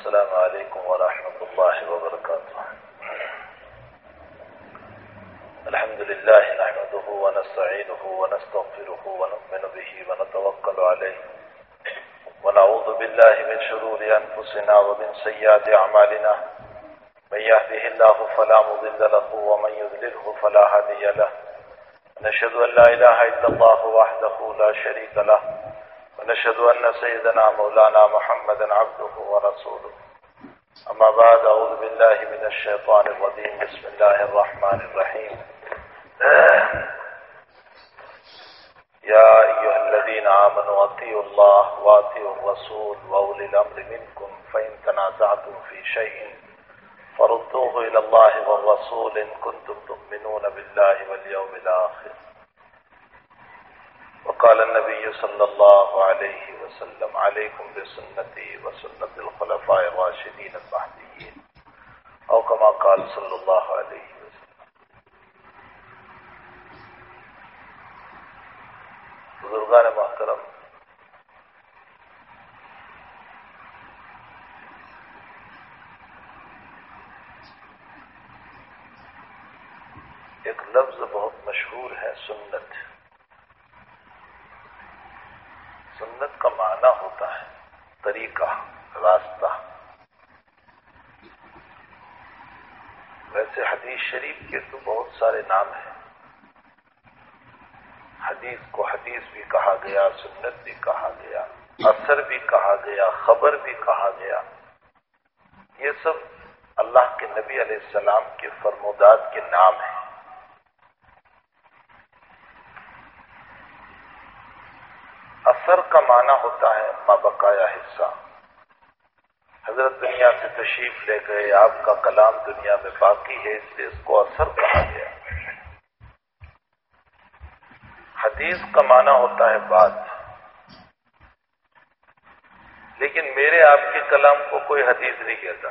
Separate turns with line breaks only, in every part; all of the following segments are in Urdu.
السلام عليكم ورحمة الله وبركاته. الحمد لله نحمده ونستعينه ونستغفره ونؤمن به ونتوكل عليه ونعوذ بالله من شرور أنفسنا ومن سيئات أعمالنا. من يهده الله فلا مضل له ومن يضلله فلا هادي له. نشهد أن لا إله إلا الله وحده لا شريك له ونشهد أن سيدنا مولانا محمدا عبده ورسوله. أما بعد، أعوذ بالله من الشيطان الرجيم. بسم الله الرحمن الرحيم. يا أيها الذين آمنوا أطيعوا الله وأطيعوا الرسول وأولي الأمر منكم فإن تنازعتم في شيء فردوه إلى الله والرسول إن كنتم تؤمنون بالله واليوم الآخر. وقال النبي صلى الله عليه وسلم: عليكم بسنتي وسنة الخلفاء الراشدين المهديين، أو كما قال صلى الله عليه وسلم. بزرگان محترم، ایک لفظ بہت مشہور ہے، سنت. سنت کا معنی ہوتا ہے طریقہ، راستہ. ویسے حدیث شریف کے تو بہت سارے نام ہیں. حدیث کو حدیث بھی کہا گیا، سنت بھی کہا گیا، اثر بھی کہا گیا، خبر بھی کہا گیا. یہ سب اللہ کے نبی علیہ السلام کے فرمودات کے نام ہیں. اثر کا معنی ہوتا ہے مابقایا حصہ. حضرت دنیا سے تشریف لے گئے، آپ کا کلام دنیا میں باقی ہے، اس لیے اس کو اثر کہا گیا. حدیث کا معنی ہوتا ہے بات. لیکن میرے آپ کے کلام کو کوئی حدیث نہیں کہتا.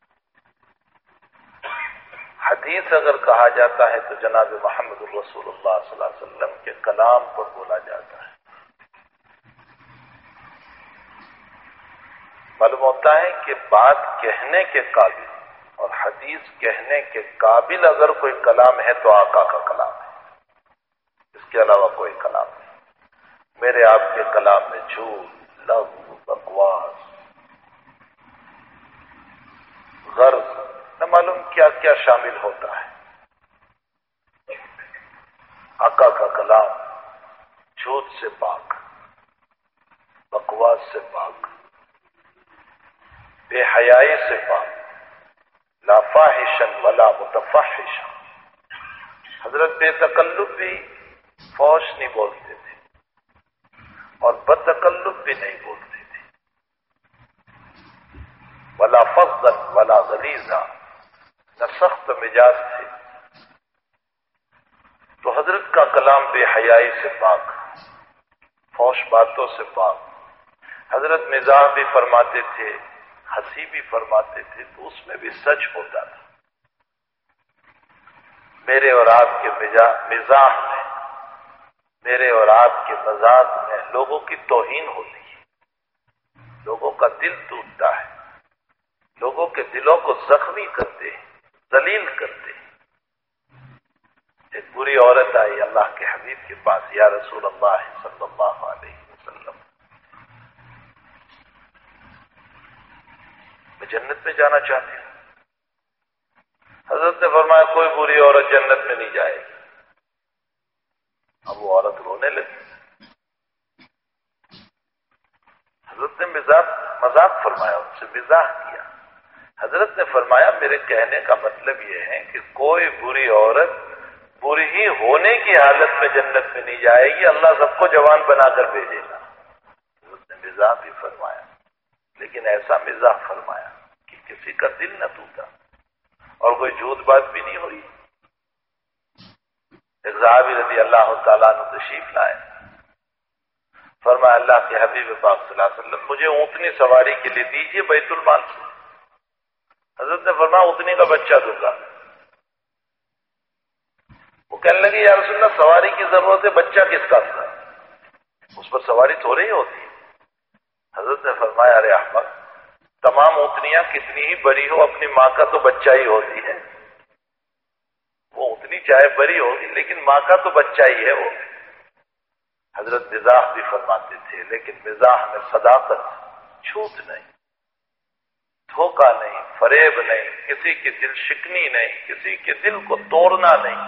حدیث اگر کہا جاتا ہے تو جناب محمد رسول اللہ صلی اللہ علیہ وسلم کے کلام پر بولا جاتا ہے. معلوم ہوتا ہے کہ بات کہنے کے قابل اور حدیث کہنے کے قابل اگر کوئی کلام ہے تو آقا کا کلام ہے، اس کے علاوہ کوئی کلام نہیں. میرے آپ کے کلام میں جھوٹ، لفظ، بکواس، غرض، نہ معلوم کیا کیا شامل ہوتا ہے. آقا کا کلام جھوٹ سے پاک، بکواس سے پاک، بے حیائی سے پاک، لا فاحشا ولا متفحشا. حضرت بے تکلف بھی فحش نہیں بولتے تھے اور بدتکلف بھی نہیں بولتے تھے. ولا فظا ولا غلیظا، نہ سخت مزاج تھے. تو حضرت کا کلام بے حیائی سے پاک، فحش باتوں سے پاک. حضرت مزاح بھی فرماتے تھے، ہنسی بھی فرماتے تھے، تو اس میں بھی سچ ہوتا تھا. میرے اور آپ کے مزاح میں، میرے اور آپ کے مذاق میں لوگوں کی توہین ہوتی ہے، لوگوں کا دل ٹوٹتا ہے، لوگوں کے دلوں کو زخمی کرتے ہیں، ذلیل کرتے ہیں. ایک بری عورت آئی اللہ کے حبیب کے پاس: یا رسول اللہ صلی اللہ علیہ وسلم، میں جنت میں جانا چاہتی ہوں. حضرت نے فرمایا: کوئی بری عورت جنت میں نہیں جائے گی. اب وہ عورت رونے لگی. حضرت نے مذاق فرمایا، ان سے مزاح کیا. حضرت نے فرمایا: میرے کہنے کا مطلب یہ ہے کہ کوئی بری عورت بری ہی ہونے کی حالت میں جنت میں نہیں جائے گی، اللہ سب کو جوان بنا کر بھیجے گا. حضرت نے مزاح بھی فرمایا، لیکن ایسا مزاح فرمایا کہ کسی کا دل نہ ٹوٹا اور کوئی جھوٹ بات بھی نہیں ہوئی. ایک صحابی رضی اللہ تعالیٰ عنہ تشریف لائے. فرمایا: اللہ کے حبیب پاک صلی اللہ علیہ وسلم، مجھے اونٹنی سواری کے لیے دیجیے بیت المال سے. حضرت نے فرمایا: اونٹنی کا بچہ دوں گا. وہ کہنے لگے: یا رسول اللہ، سواری کی ضرورت ہے، بچہ کس کا تھا؟ اس پر سواری تھوڑی ہی ہوتی ہے. حضرت نے فرمایا: ارے احمد، تمام اونٹنیاں کتنی ہی بڑی ہو اپنی ماں کا تو بچہ ہی ہوتی ہے، وہ اونٹنی چاہے بڑی ہوگی لیکن ماں کا تو بچہ ہی ہے وہ۔ حضرت مزاح بھی فرماتے تھے، لیکن مزاح میں صداقت، جھوٹ نہیں، دھوکہ نہیں، فریب نہیں، کسی کی دل شکنی نہیں، کسی کے دل کو توڑنا نہیں۔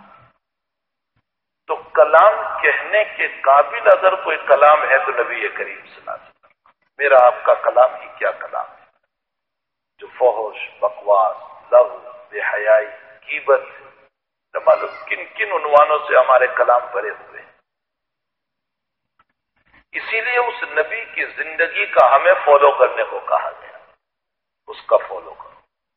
تو کلام کہنے کے قابل اگر کوئی کلام ہے تو نبی کریم صلی اللہ علیہ وسلم، میرا آپ کا کلام ہی کیا کلام ہے جو فحش، بکواس، لغو، بے حیائی، غیبت، نہ معلوم کن کن عنوانوں سے ہمارے کلام بھرے ہوئے ہیں۔ اسی لیے اس نبی کی زندگی کا ہمیں فالو کرنے کو کہا گیا، اس کا فالو کرو۔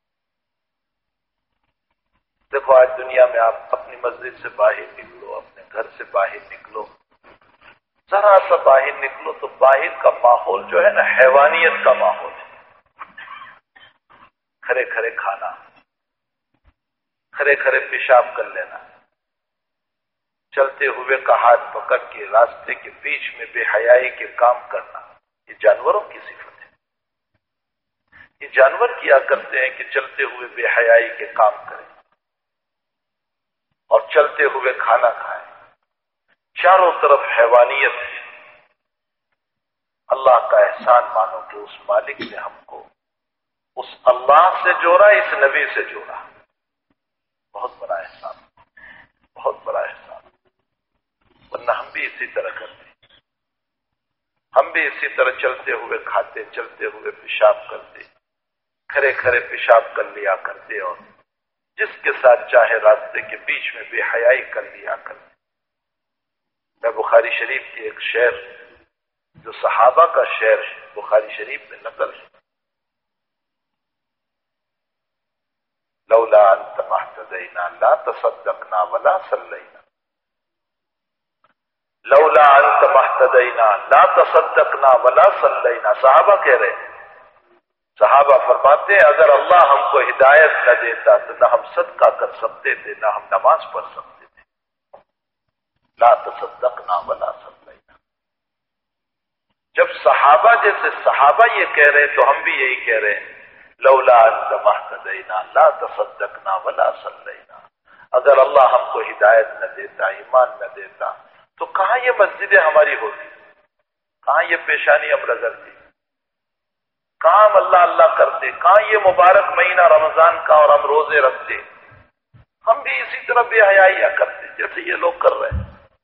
دیکھو آج دنیا میں آپ اپنی مسجد سے باہر نکلو، اپنے گھر سے باہر نکلو، ذرا سا باہر نکلو تو باہر کا ماحول جو ہے نا حیوانیت کا ماحول ہے۔ کھڑے کھڑے کھانا، کھڑے کھڑے پیشاب کر لینا، چلتے ہوئے کا ہاتھ پکڑ کے راستے کے بیچ میں بے حیائی کے کام کرنا، یہ جانوروں کی صفت ہے۔ یہ جانور کیا کرتے ہیں کہ چلتے ہوئے بے حیائی کے کام کریں اور چلتے ہوئے کھانا کھائیں، چاروں طرف حیوانیت ہے۔ اللہ کا احسان مانو کہ اس مالک نے ہم کو اس اللہ سے جوڑا، اس نبی سے جوڑا، بہت بڑا احسان، بہت بڑا احسان۔ ورنہ ہم بھی اسی طرح کرتے، ہم بھی اسی طرح چلتے ہوئے کھاتے، چلتے ہوئے پیشاب کرتے، کھڑے کھڑے پیشاب کر لیا کرتے، اور جس کے ساتھ چاہے راستے کے بیچ میں بے حیائی کر لیا کرتے۔ میں بخاری شریف کی ایک شعر جو صحابہ کا شعر ہے، بخاری شریف میں نقل ہے، لولا انت ما اهتدینا لا تصدقنا ولا صلینا، لولا انت ما اهتدینا لا تصدقنا ولا صلینا۔ صحابہ کہہ رہے ہیں، صحابہ فرماتے ہیں اگر اللہ ہم کو ہدایت نہ دیتا تو نہ ہم صدقہ کر سکتے تھے، نہ ہم نماز پڑھ سکتے تھے۔ لا تصدقنا ولا صلینا۔ جب صحابہ جیسے صحابہ یہ کہہ رہے ہیں تو ہم بھی یہی کہہ رہے ہیں، لولا انت ما اهتدینا لا تصدقنا ولا صلینا۔ اگر اللہ ہم کو ہدایت نہ دیتا، ایمان نہ دیتا تو کہاں یہ مسجدیں ہماری ہوتی، کہاں یہ پیشانی ہم رگڑتے، کہاں ہم اللہ اللہ کرتے، کہاں یہ مبارک مہینہ رمضان کا اور ہم روزے رکھتے۔ ہم بھی اسی طرح بے حیائیاں کرتے جیسے یہ لوگ کر رہے ہیں۔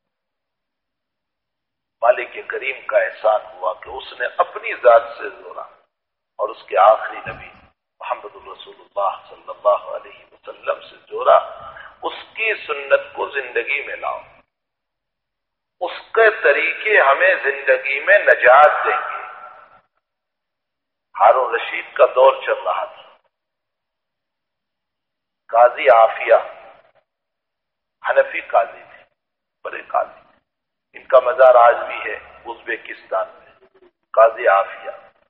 مالک کریم کا احسان ہوا کہ اس نے اپنی ذات سے جوڑا اور اس کے آخری نبی محمد الرسول اللہ صلی اللہ علیہ وسلم سے جوڑا۔ اس کی سنت کو زندگی میں لاؤ، اس کے طریقے ہمیں زندگی میں نجات دیں گے۔ ہارون رشید کا دور چل رہا تھا، قاضی عافیہ حنفی قاضی تھے، بڑے قاضی، ان کا مزار آج بھی ہے ازبیکستان میں، قاضی عافیہ۔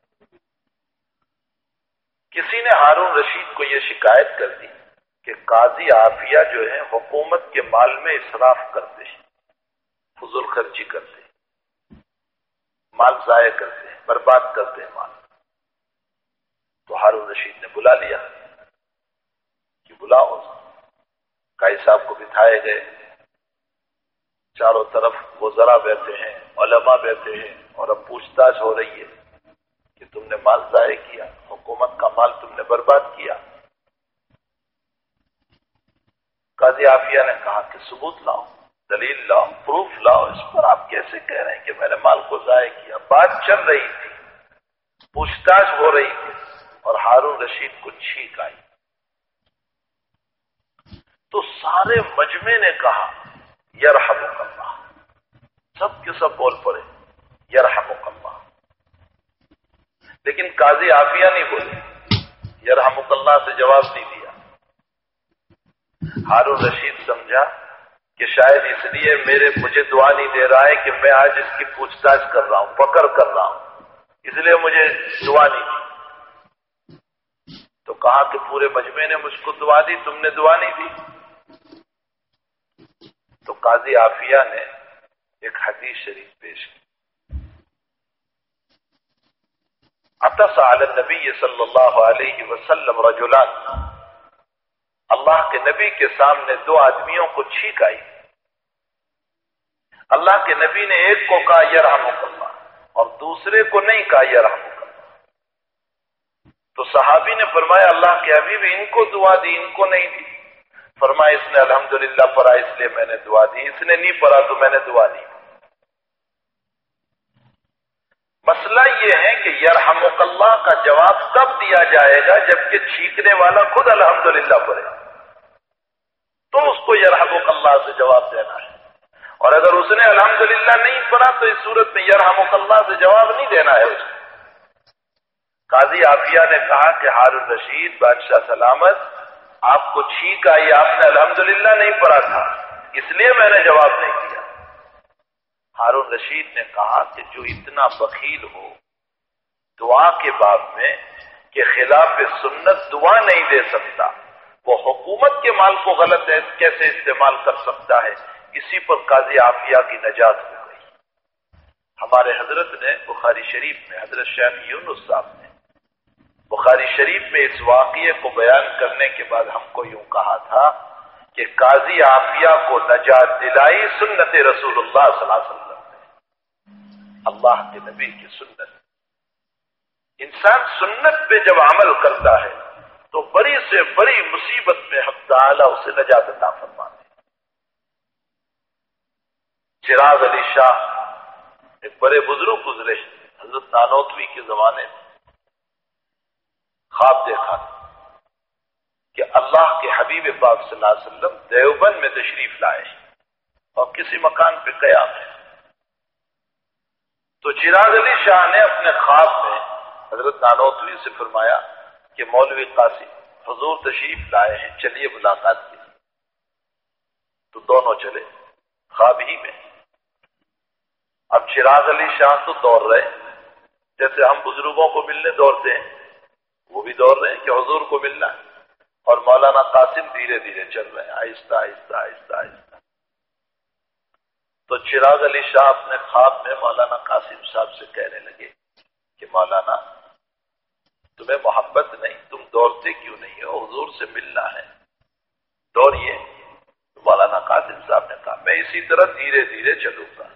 کسی نے ہارون رشید کو یہ شکایت کر دی کہ قاضی عافیہ جو ہے حکومت کے مال میں اسراف کرتے ہیں، فضول خرچی کرتے ہیں، مال ضائع کرتے ہیں، برباد کرتے ہیں مال۔ تو ہارون رشید نے بلا لیا کہ بلاؤ، قاضی صاحب کو بٹھائے گئے، چاروں طرف وزراء بیٹھے ہیں، علماء بیٹھے ہیں، اور اب پوچھ تاچھ ہو رہی ہے کہ تم نے مال ضائع کیا، حکومت کا مال تم نے برباد کیا۔ قاضی عافیہ نے کہا کہ ثبوت لاؤ، دلیل لاؤ، پروف لاؤ، اس پر آپ کیسے کہہ رہے ہیں کہ میں نے مال کو ضائع کیا؟ بات چل رہی تھی، پوچھ تاچھ ہو رہی تھی، اور ہارون رشید کو چھینک آئی۔ تو سارے مجمع نے کہا یرحمک اللہ، سب کے سب بول پڑے یرحمک اللہ، لیکن قاضی عافیہ نہیں بولے، یرحمک اللہ سے جواب نہیں دیا۔ ہارون رشید سمجھا کہ شاید اس لیے مجھے دعا نہیں دے رہا ہے کہ میں آج اس کی پوچھ تاچھ کر رہا ہوں، پکڑ کر رہا ہوں، اس لیے مجھے دعا نہیں دی۔ تو کہا کہ پورے مجمع نے مجھ کو دعا دی، تم نے دعا نہیں دی۔ تو قاضی عافیہ نے ایک حدیث شریف پیش کی، اب فعطس علی النبی صلی اللہ علیہ وسلم رجلان، اللہ کے نبی کے سامنے دو آدمیوں کو چھینک آئی. اللہ کے نبی نے ایک کو کہا یرحمک اللہ اور دوسرے کو نہیں کہا یرحمک اللہ. تو صحابی نے فرمایا اللہ کے حبیب ان کو دعا دی ان کو نہیں دی. فرمایا اس نے الحمدللہ پڑھا اس لیے میں نے دعا دی، اس نے نہیں پڑھا تو میں نے دعا دی. مسئلہ یہ ہے کہ یرحمک اللہ کا جواب تب دیا جائے گا جبکہ چھینکنے والا خود الحمدللہ پڑھے تو اس کو یرحمک اللہ سے جواب دینا ہے. اور اگر اس نے الحمدللہ نہیں پڑھا تو اس صورت میں یرحمک اللہ سے جواب نہیں دینا ہے اس کو. قاضی عافیہ نے کہا کہ ہارون رشید بادشاہ سلامت آپ کو چھینک آئی، آپ نے الحمدللہ نہیں پڑھا تھا اس لیے میں نے جواب نہیں دیا. ہارون رشید نے کہا کہ جو اتنا بخیل ہو دعا کے باب میں کہ خلاف سنت دعا نہیں دے سکتا، وہ حکومت کے مال کو غلط کیسے استعمال کر سکتا ہے؟ اسی پر قاضی عافیہ کی نجات ہو گئی. ہمارے حضرت نے بخاری شریف میں حضرت شیخ یونس صاحب نے بخاری شریف میں اس واقعے کو بیان کرنے کے بعد ہم کو یوں کہا تھا کہ قاضی عافیہ کو نجات دلائی سنت رسول اللہ صلی اللہ علیہ وسلم نے، اللہ کے نبی کی سنت. انسان سنت پہ جب عمل کرتا ہے تو بڑی سے بڑی مصیبت میں حق تعالی اسے نجات عطا فرماتے. چراغ علی شاہ ایک بڑے بزرگ گزرے حضرت نانوتوی کے زمانے میں، خواب دیکھا کہ اللہ کے حبیب پاک صلی اللہ علیہ وسلم دیوبند میں تشریف لائے اور کسی مکان پہ قیام ہے. تو چراغ علی شاہ نے اپنے خواب میں حضرت نانوتوی سے فرمایا کہ مولوی قاسم حضور تشریف لائے ہیں چلیے ملاقات کی. تو دونوں چلے خواب ہی میں. اب چراغ علی شاہ تو دوڑ رہے جیسے ہم بزرگوں کو ملنے دوڑتے ہیں، وہ بھی دوڑ رہے ہیں کہ حضور کو ملنا ہے. اور مولانا قاسم دھیرے دھیرے چل رہے ہیں آہستہ آہستہ آہستہ آہستہ. تو چراغ علی شاہ اپنے خواب میں مولانا قاسم صاحب سے کہنے لگے کہ مولانا تمہیں محبت نہیں، تم دوڑتے کیوں نہیں ہو؟ حضور سے ملنا ہے، دوڑیے. تو مولانا قاسم صاحب نے کہا میں اسی طرح دھیرے دھیرے چلوں گا.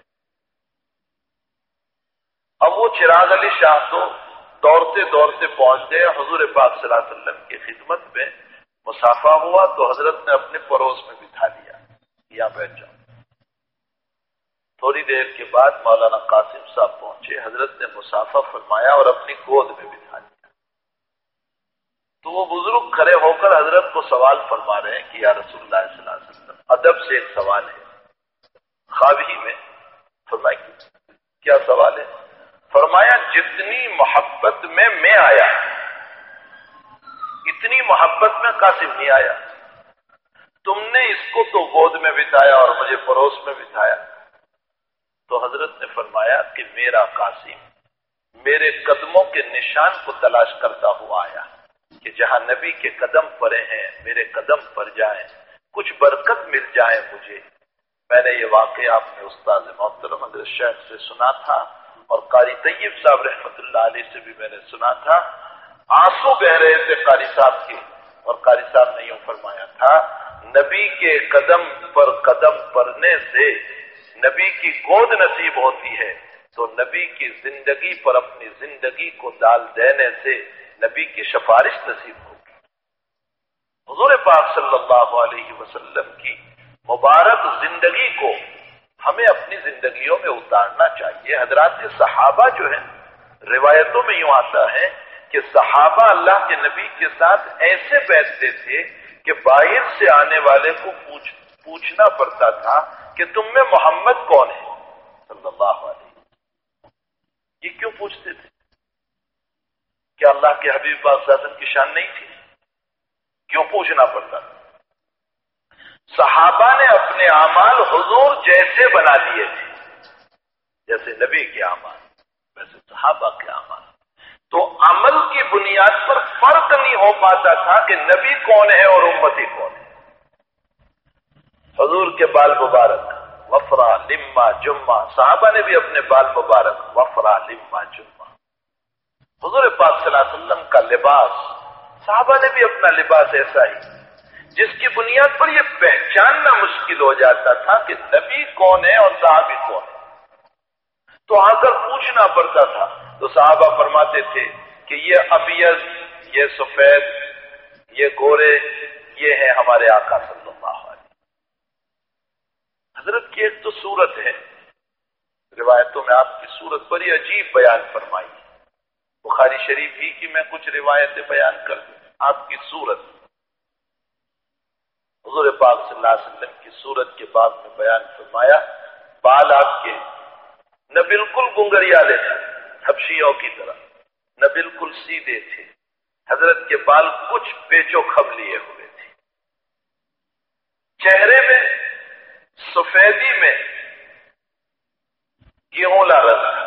اب وہ چراغ علی شاہ تو دوڑتے دوڑتے پہنچ گئے حضور پاک صلی اللہ علیہ وسلم کی خدمت میں. مسافہ ہوا تو حضرت نے اپنے پڑوس میں بٹھا لیا، یہاں بیٹھ جاؤ. تھوڑی دیر کے بعد مولانا قاسم صاحب پہنچے، حضرت نے مسافہ فرمایا اور اپنی گود میں بٹھا لیا. تو وہ بزرگ کھڑے ہو کر حضرت کو سوال فرما رہے ہیں کہ یا رسول اللہ صلی اللہ علیہ وسلم ادب سے ایک سوال ہے. خواب ہی میں فرمایا کیا سوال ہے؟ فرمایا جتنی محبت میں آیا اتنی محبت میں قاسم نہیں آیا. تم نے اس کو تو گود میں بٹھایا اور مجھے پڑوس میں بٹھایا. تو حضرت نے فرمایا کہ میرا قاسم میرے قدموں کے نشان کو تلاش کرتا ہوا آیا کہ جہاں نبی کے قدم پڑے ہیں میرے قدم پر جائیں، کچھ برکت مل جائے مجھے. میں نے یہ واقعہ اپنے استاد محترم حضرت شیخ سے سنا تھا اور قاری طیب صاحب رحمت اللہ علیہ سے بھی میں نے سنا تھا. آنسو بہ رہے تھے قاری صاحب کے اور قاری صاحب نے یوں فرمایا تھا نبی کے قدم پر قدم پڑنے سے نبی کی گود نصیب ہوتی ہے تو نبی کی زندگی پر اپنی زندگی کو ڈال دینے سے نبی کی سفارش نصیب ہوگی. حضور پاک صلی اللہ علیہ وسلم کی مبارک زندگی کو ہمیں اپنی زندگیوں میں اتارنا چاہیے. حضرات صحابہ جو ہیں روایتوں میں یوں آتا ہے کہ صحابہ اللہ کے نبی کے ساتھ ایسے بیٹھتے تھے کہ باہر سے آنے والے کو پوچھنا پڑتا تھا کہ تم میں محمد کون ہے صلی اللہ علیہ وسلم. یہ کیوں پوچھتے تھے؟ کیا اللہ کے حبیب پاک صلی اللہ علیہ وسلم کی شان نہیں تھی؟ کیوں پوچھنا پڑتا تھا؟ صحابہ نے اپنے اعمال حضور جیسے بنا لیے تھے، جیسے نبی کے اعمال ویسے صحابہ کے اعمال. تو عمل کی بنیاد پر فرق نہیں ہو پاتا تھا کہ نبی کون ہے اور امتی کون ہے. حضور کے بال مبارک وفرا لما جمعہ، صحابہ نے بھی اپنے بال مبارک وفرا لما جمعہ. حضور پاک صلی اللہ علیہ وسلم کا لباس، صحابہ نے بھی اپنا لباس ایسا ہی، جس کی بنیاد پر یہ پہچاننا مشکل ہو جاتا تھا کہ نبی کون ہے اور صحابی کون ہے، تو آ کر پوچھنا پڑتا تھا۔ تو صحابہ فرماتے تھے کہ یہ ابیض، یہ سفید، یہ گورے، یہ ہیں ہمارے آقا صلی اللہ علیہ وسلم۔ حضرت کی ایک تو صورت ہے، روایتوں میں آپ کی صورت بڑی عجیب بیان فرمائی، بخاری شریف ہی کی میں کچھ روایتیں بیان کر دوں۔ آپ کی صورت، حضور پاک صلی اللہ علیہ وسلم کی صورت کے باب میں بیان فرمایا، بال آپ کے نہ بالکل گنگریالے تھے حبشیوں کی طرح، نہ بالکل سیدھے تھے، حضرت کے بال کچھ پیچو کھب لیے ہوئے تھے، چہرے میں سفیدی میں گیہولا رنگ تھا،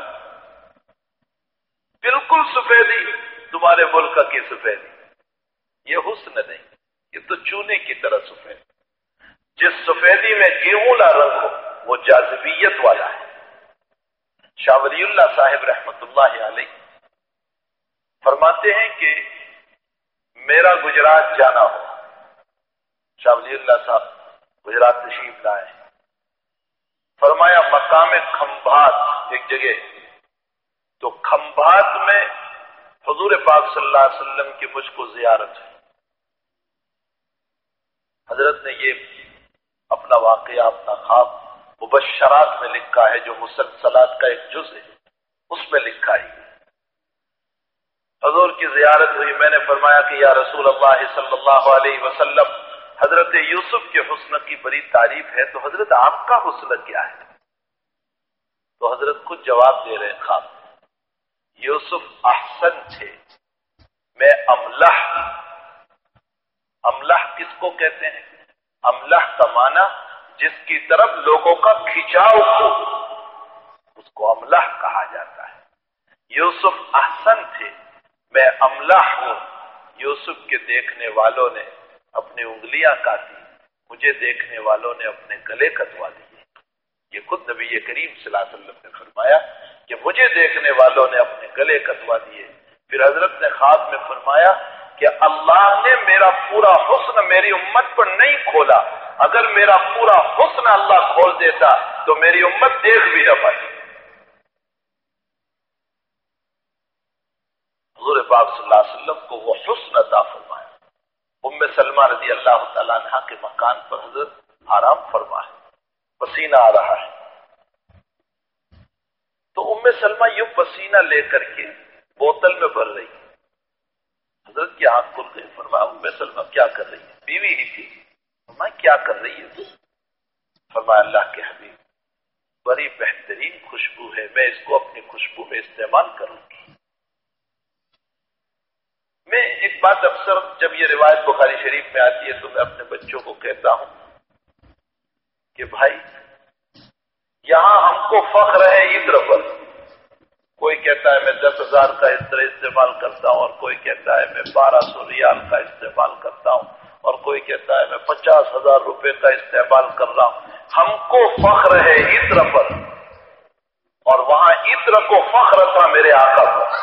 بالکل سفیدی، تمہارے ملک کی سفیدی، یہ حسن نہیں، یہ تو چونے کی طرح سفید۔ جس سفیدی میں گیہولا رنگ ہو وہ جاذبیت والا ہے۔ شاہ ولی اللہ صاحب رحمت اللہ علیہ فرماتے ہیں کہ میرا گجرات جانا ہو، شاہ ولی اللہ صاحب گجرات تشریف لائے، فرمایا مقام کھمبھات ایک جگہ، تو کھمبھات میں حضور پاک صلی اللہ علیہ وسلم کی مجھ کو زیارت ہے۔ حضرت نے یہ اپنا واقعہ، اپنا خواب مبشرات میں لکھا ہے، جو مسلسلات کا ایک جز ہے، اس میں لکھا ہے۔ حضور کی زیارت ہوئی، میں نے فرمایا کہ یا رسول اللہ صلی اللہ علیہ وسلم، حضرت یوسف کے حسن کی بڑی تعریف ہے، تو حضرت آپ کا حسن کیا ہے؟ تو حضرت خود جواب دے رہے خواب، یوسف احسن تھے، میں املح۔ املح کس کو کہتے ہیں؟ املح کا معنی جس کی طرف لوگوں کا کھچاؤ ہو، اس کو املح کہا جاتا ہے۔ یوسف احسن تھے، میں املح ہوں۔ یوسف کے دیکھنے والوں نے اپنی انگلیاں کاٹی، مجھے دیکھنے والوں نے اپنے گلے کٹوا دیے۔ یہ خود نبی کریم صلی اللہ علیہ وسلم نے فرمایا کہ مجھے دیکھنے والوں نے اپنے گلے کٹوا دیے۔ پھر حضرت نے خواب میں فرمایا کہ اللہ نے میرا پورا حسن میری امت پر نہیں کھولا، اگر میرا پورا حسن اللہ کھول دیتا تو میری امت دیکھ بھی نہ پاتی۔ حضور پاک صلی اللہ علیہ وسلم کو وہ حسن عطا فرمایا۔ ام سلمہ رضی اللہ تعالیٰ عنہا کے مکان پر حضرت آرام فرما ہے، پسینہ آ رہا ہے، تو ام سلمہ یوں پسینہ لے کر کے بوتل میں بھر رہی ہے۔ حضرت کی آنکھ کھل گئی، فرمایا ام سلمہ کیا کر رہی ہے؟ بیوی ہی تھی، فرمایا کیا کر رہی ہے تو؟ فرمایا اللہ کے حبیب، بڑی بہترین خوشبو ہے، میں اس کو اپنی خوشبو میں استعمال کروں گی۔ میں ایک بات اکثر جب یہ روایت بخاری شریف میں آتی ہے تو میں اپنے بچوں کو کہتا ہوں کہ بھائی یہاں ہم کو فخر ہے عطر پر، کوئی کہتا ہے میں 10,000 کا عطر استعمال کرتا ہوں، اور کوئی کہتا ہے میں 1200 ریال کا استعمال کرتا ہوں، اور کوئی کہتا ہے میں 50,000 روپے کا استعمال کر رہا ہوں۔ ہم کو فخر ہے عطر پر، اور وہاں عطر کو فخر تھا میرے آقا پر۔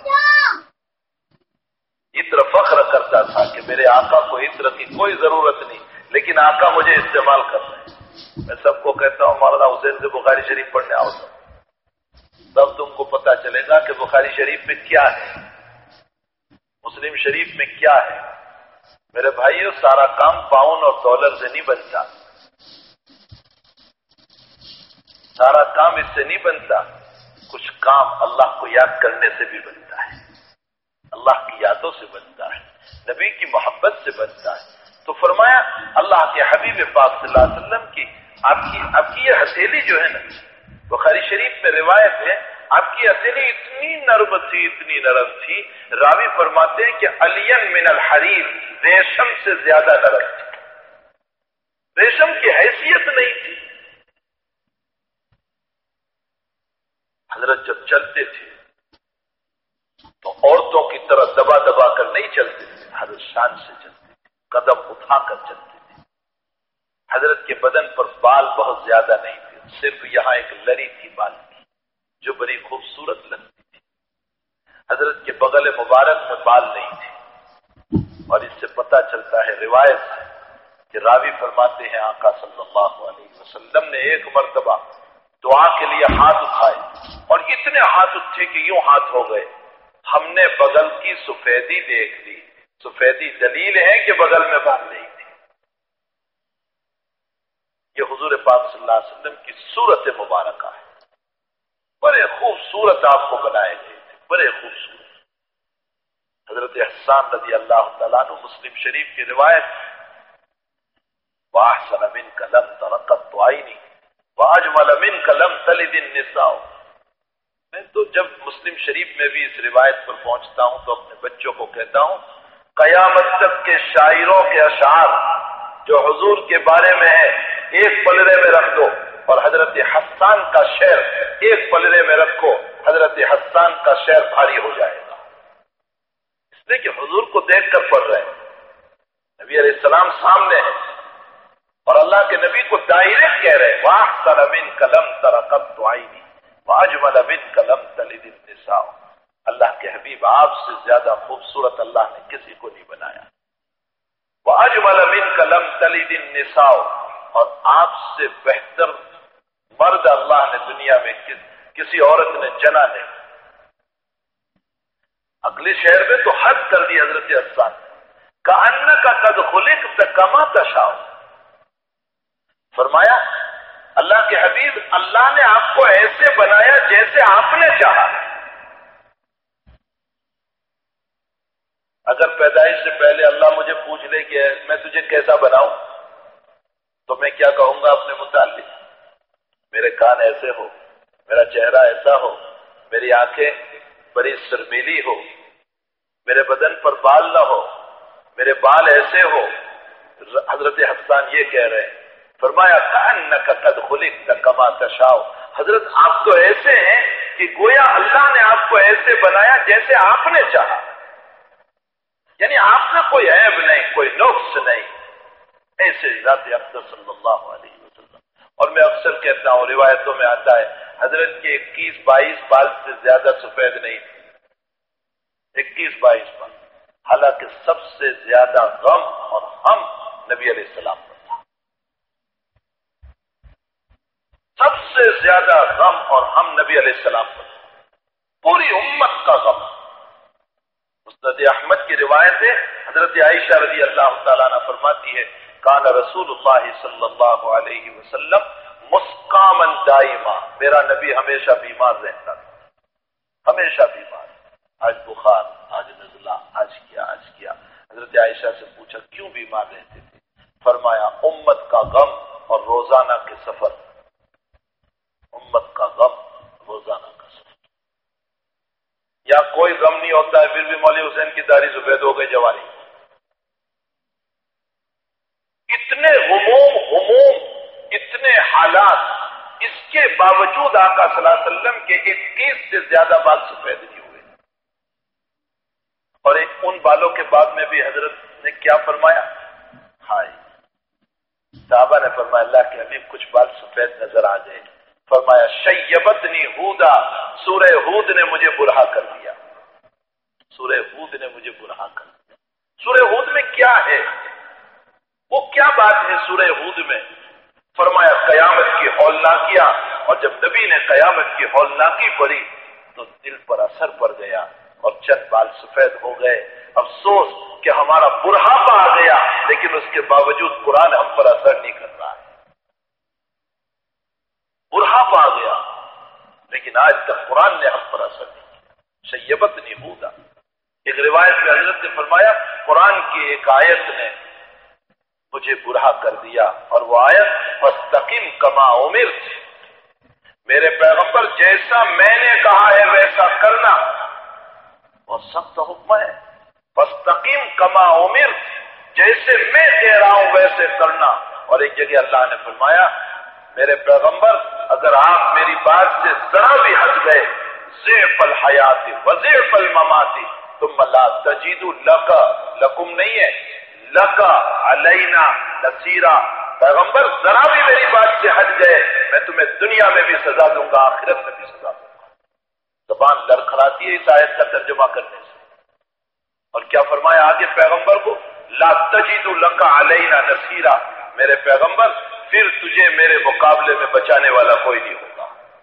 عطر فخر کرتا تھا کہ میرے آقا کو عطر کی کوئی ضرورت نہیں، لیکن آقا مجھے استعمال کر رہے ہیں۔ میں سب کو کہتا ہوں مولانا حسین سے بخاری شریف پڑھنے آؤ، تب تم کو پتا چلے گا کہ بخاری شریف میں کیا ہے، مسلم شریف میں کیا ہے۔ میرے بھائیو، سارا کام پاؤنڈ اور ڈالر سے نہیں بنتا، سارا کام اس سے نہیں بنتا، کچھ کام اللہ کو یاد کرنے سے بھی بنتا ہے، اللہ کی یادوں سے بنتا ہے، نبی کی محبت سے بنتا ہے۔ تو فرمایا اللہ کے حبیب پاک صلی اللہ علیہ وسلم کی آپ کی یہ ہتھیلی جو ہے نا، بخاری شریف میں روایت ہے، آپ کی ہتھیلی اتنی نرم تھی، اتنی نرم تھی، راوی فرماتے ہیں کہ الین من الحریر، ریشم سے زیادہ نرم تھی، ریشم کی حیثیت نہیں تھی۔ حضرت جب چلتے تھے تو عورتوں کی طرح دبا دبا کر نہیں چلتے تھے، حضرت شان سے چلتے تھے، قدم اٹھا کر چلتے تھے۔ حضرت کے بدن پر بال بہت زیادہ نہیں تھے، صرف یہاں ایک لری تھی بال کی جو بڑی خوبصورت لگتی تھی۔ حضرت کے بغل مبارک میں بال نہیں تھے، اور اس سے پتہ چلتا ہے روایت کہ راوی فرماتے ہیں آقا صلی اللہ علیہ وسلم نے ایک مرتبہ دعا کے لیے ہاتھ اٹھائے اور اتنے ہاتھ اٹھے کہ یوں ہاتھ ہو گئے، ہم نے بغل کی سفیدی دیکھ لی۔ سفیدی دلیل ہے کہ بغل میں بال نہیں تھی۔ یہ حضور پاک صلی اللہ علیہ وسلم کی صورت مبارکہ ہے، بڑے خوبصورت آپ کو بنائے گئے تھے، بڑے خوبصورت۔ حضرت حسان رضی اللہ تعالیٰ عنہ، مسلم شریف کی روایت، وَأَحْسَنَ مِنْكَ لَمْ تَرَ قَطُّ عَيْنِي وَأَجْمَلَ مِنْكَ لَمْ تَلِدِ النِّسَاءُ۔ میں تو جب مسلم شریف میں بھی اس روایت پر پہنچتا ہوں تو اپنے بچوں کو کہتا ہوں قیامت تک کے شاعروں کے اشعار جو حضور کے بارے میں ہے ایک پلڑے میں رکھ دو، اور حضرت حسان کا شعر ایک پلڑے میں رکھو، حضرت حسان کا شعر بھاری ہو جائے گا، اس لیے کہ حضور کو دیکھ کر پڑھ رہے ہیں، نبی علیہ السلام سامنے ہے، اور اللہ کے نبی کو ڈائریکٹ کہہ رہے ہیں وَأَحْسَنَ مِنْكَ لَمْ تَرَ قَطُّ عَيْنِي وَأَجْمَلَ مِنْكَ لَمْ تَلِدِ النِّسَاءُ۔ اللہ کے حبیب آپ سے زیادہ خوبصورت اللہ نے کسی کو نہیں بنایا۔ وَأَجْمَلَ مِنْكَ لَمْ تَلِدِ النِّسَاءُ، اور آپ سے بہتر مرد اللہ نے دنیا میں کسی عورت نے جنا نہیں۔ اگلے شعر میں تو حد کر دی حضرت حسان، کأنک قد خلقت کما تشاء، فرمایا اللہ کے حبیب اللہ نے آپ کو ایسے بنایا جیسے آپ نے چاہا۔ اگر پیدائش سے پہلے اللہ مجھے پوچھ لے کہ میں تجھے کیسا بناؤں تو میں کیا کہوں گا اپنے متعلق؟ میرے کان ایسے ہو، میرا چہرہ ایسا ہو، میری آنکھیں بڑی سرمیلی ہو، میرے بدن پر بال نہ ہو، میرے بال ایسے ہو۔ حضرت حسان یہ کہہ رہے ہیں، فرمایا کأنک قد خلقت کما تشاء، حضرت آپ تو ایسے ہیں کہ گویا اللہ نے آپ کو ایسے بنایا جیسے آپ نے چاہا، یعنی آپ میں کوئی عیب نہیں، کوئی نقص نہیں، ایسے ذات اقدس صلی اللہ علیہ وسلم۔ اور میں اکثر کہتا ہوں، روایتوں میں آتا ہے حضرت کے 21-22 بال سے زیادہ سفید نہیں تھے، 21-22 بال، حالانکہ سب سے زیادہ غم اور ہم نبی علیہ السلام پر تھا، سب سے زیادہ غم اور ہم نبی علیہ السلام پر تھا، پوری امت کا غم۔ مسند احمد کی روایت ہے، حضرت عائشہ رضی اللہ تعالیٰ عنہ فرماتی ہے کان رسول اللہ صلی اللہ علیہ وسلم مسقاما دائما، میرا نبی ہمیشہ بیمار رہتا تھا، ہمیشہ بیمار، آج بخار، آج نزلہ، آج کیا۔ حضرت عائشہ سے پوچھا کیوں بیمار رہتے تھے؟ فرمایا امت کا غم اور روزانہ کے سفر، امت کا غم، روزانہ کا سفر۔ یا کوئی غم نہیں ہوتا ہے پھر بھی مولوی حسین کی داڑھی سفید ہو گئی جوانی، اتنے غموم، اتنے حالات، اس کے باوجود آقا صلی اللہ علیہ وسلم کے 21 سے زیادہ بال سفید نہیں ہوئے۔ اور ان بالوں کے بعد میں بھی حضرت نے کیا فرمایا؟ ہائے، صحابہ نے فرمایا اللہ کے حبیب کچھ بال سفید نظر آ گئے، فرمایا شیبتنی ہودا، سورہ ہود نے مجھے برہا کر دیا، سورہ ہود نے مجھے برہا کر دیا۔ سورہ ہود میں کیا ہے؟ وہ کیا بات ہے سورہ ہود میں؟ فرمایا قیامت کی ہولناکیاں، اور جب نبی نے قیامت کی ہولناکی پڑھی تو دل پر اثر پڑ گیا اور چند بال سفید ہو گئے۔ افسوس کہ ہمارا بڑھاپا آ گیا، لیکن اس کے باوجود قرآن ہم پر اثر نہیں کر رہا ہے۔ بڑھاپا آ گیا لیکن آج تک قرآن نے ہم پر اثر نہیں کیا۔ شیبت نہیں ہوتا۔ ایک روایت میں حضرت نے فرمایا قرآن کی ایک آیت نے مجھے برہا کر دیا، اور وہ آیت فاستقم کما امرت، میرے پیغمبر جیسا میں نے کہا ہے ویسا کرنا، اور سخت حکم ہے، فاستقم کما امرت، جیسے میں کہہ رہا ہوں ویسے کرنا۔ اور ایک جگہ اللہ نے فرمایا میرے پیغمبر اگر آپ میری بات سے ذرا بھی ہٹ گئے، ضعف الحیات وضعف الممات ثم لا تجد لک، لکم نہیں ہے، لک علینا نصیرا، پیغمبر ذرا بھی میری بات سے ہٹ گئے میں تمہیں دنیا میں بھی سزا دوں گا، آخرت میں بھی سزا دوں گا۔ زبان لڑکھڑاتی ہے اس آیت کا ترجمہ کرنے سے۔ اور کیا فرمایا آگے پیغمبر کو، لا تجد لک علینا نصیرا، میرے پیغمبر پھر تجھے میرے مقابلے میں بچانے والا کوئی نہیں ہوگا۔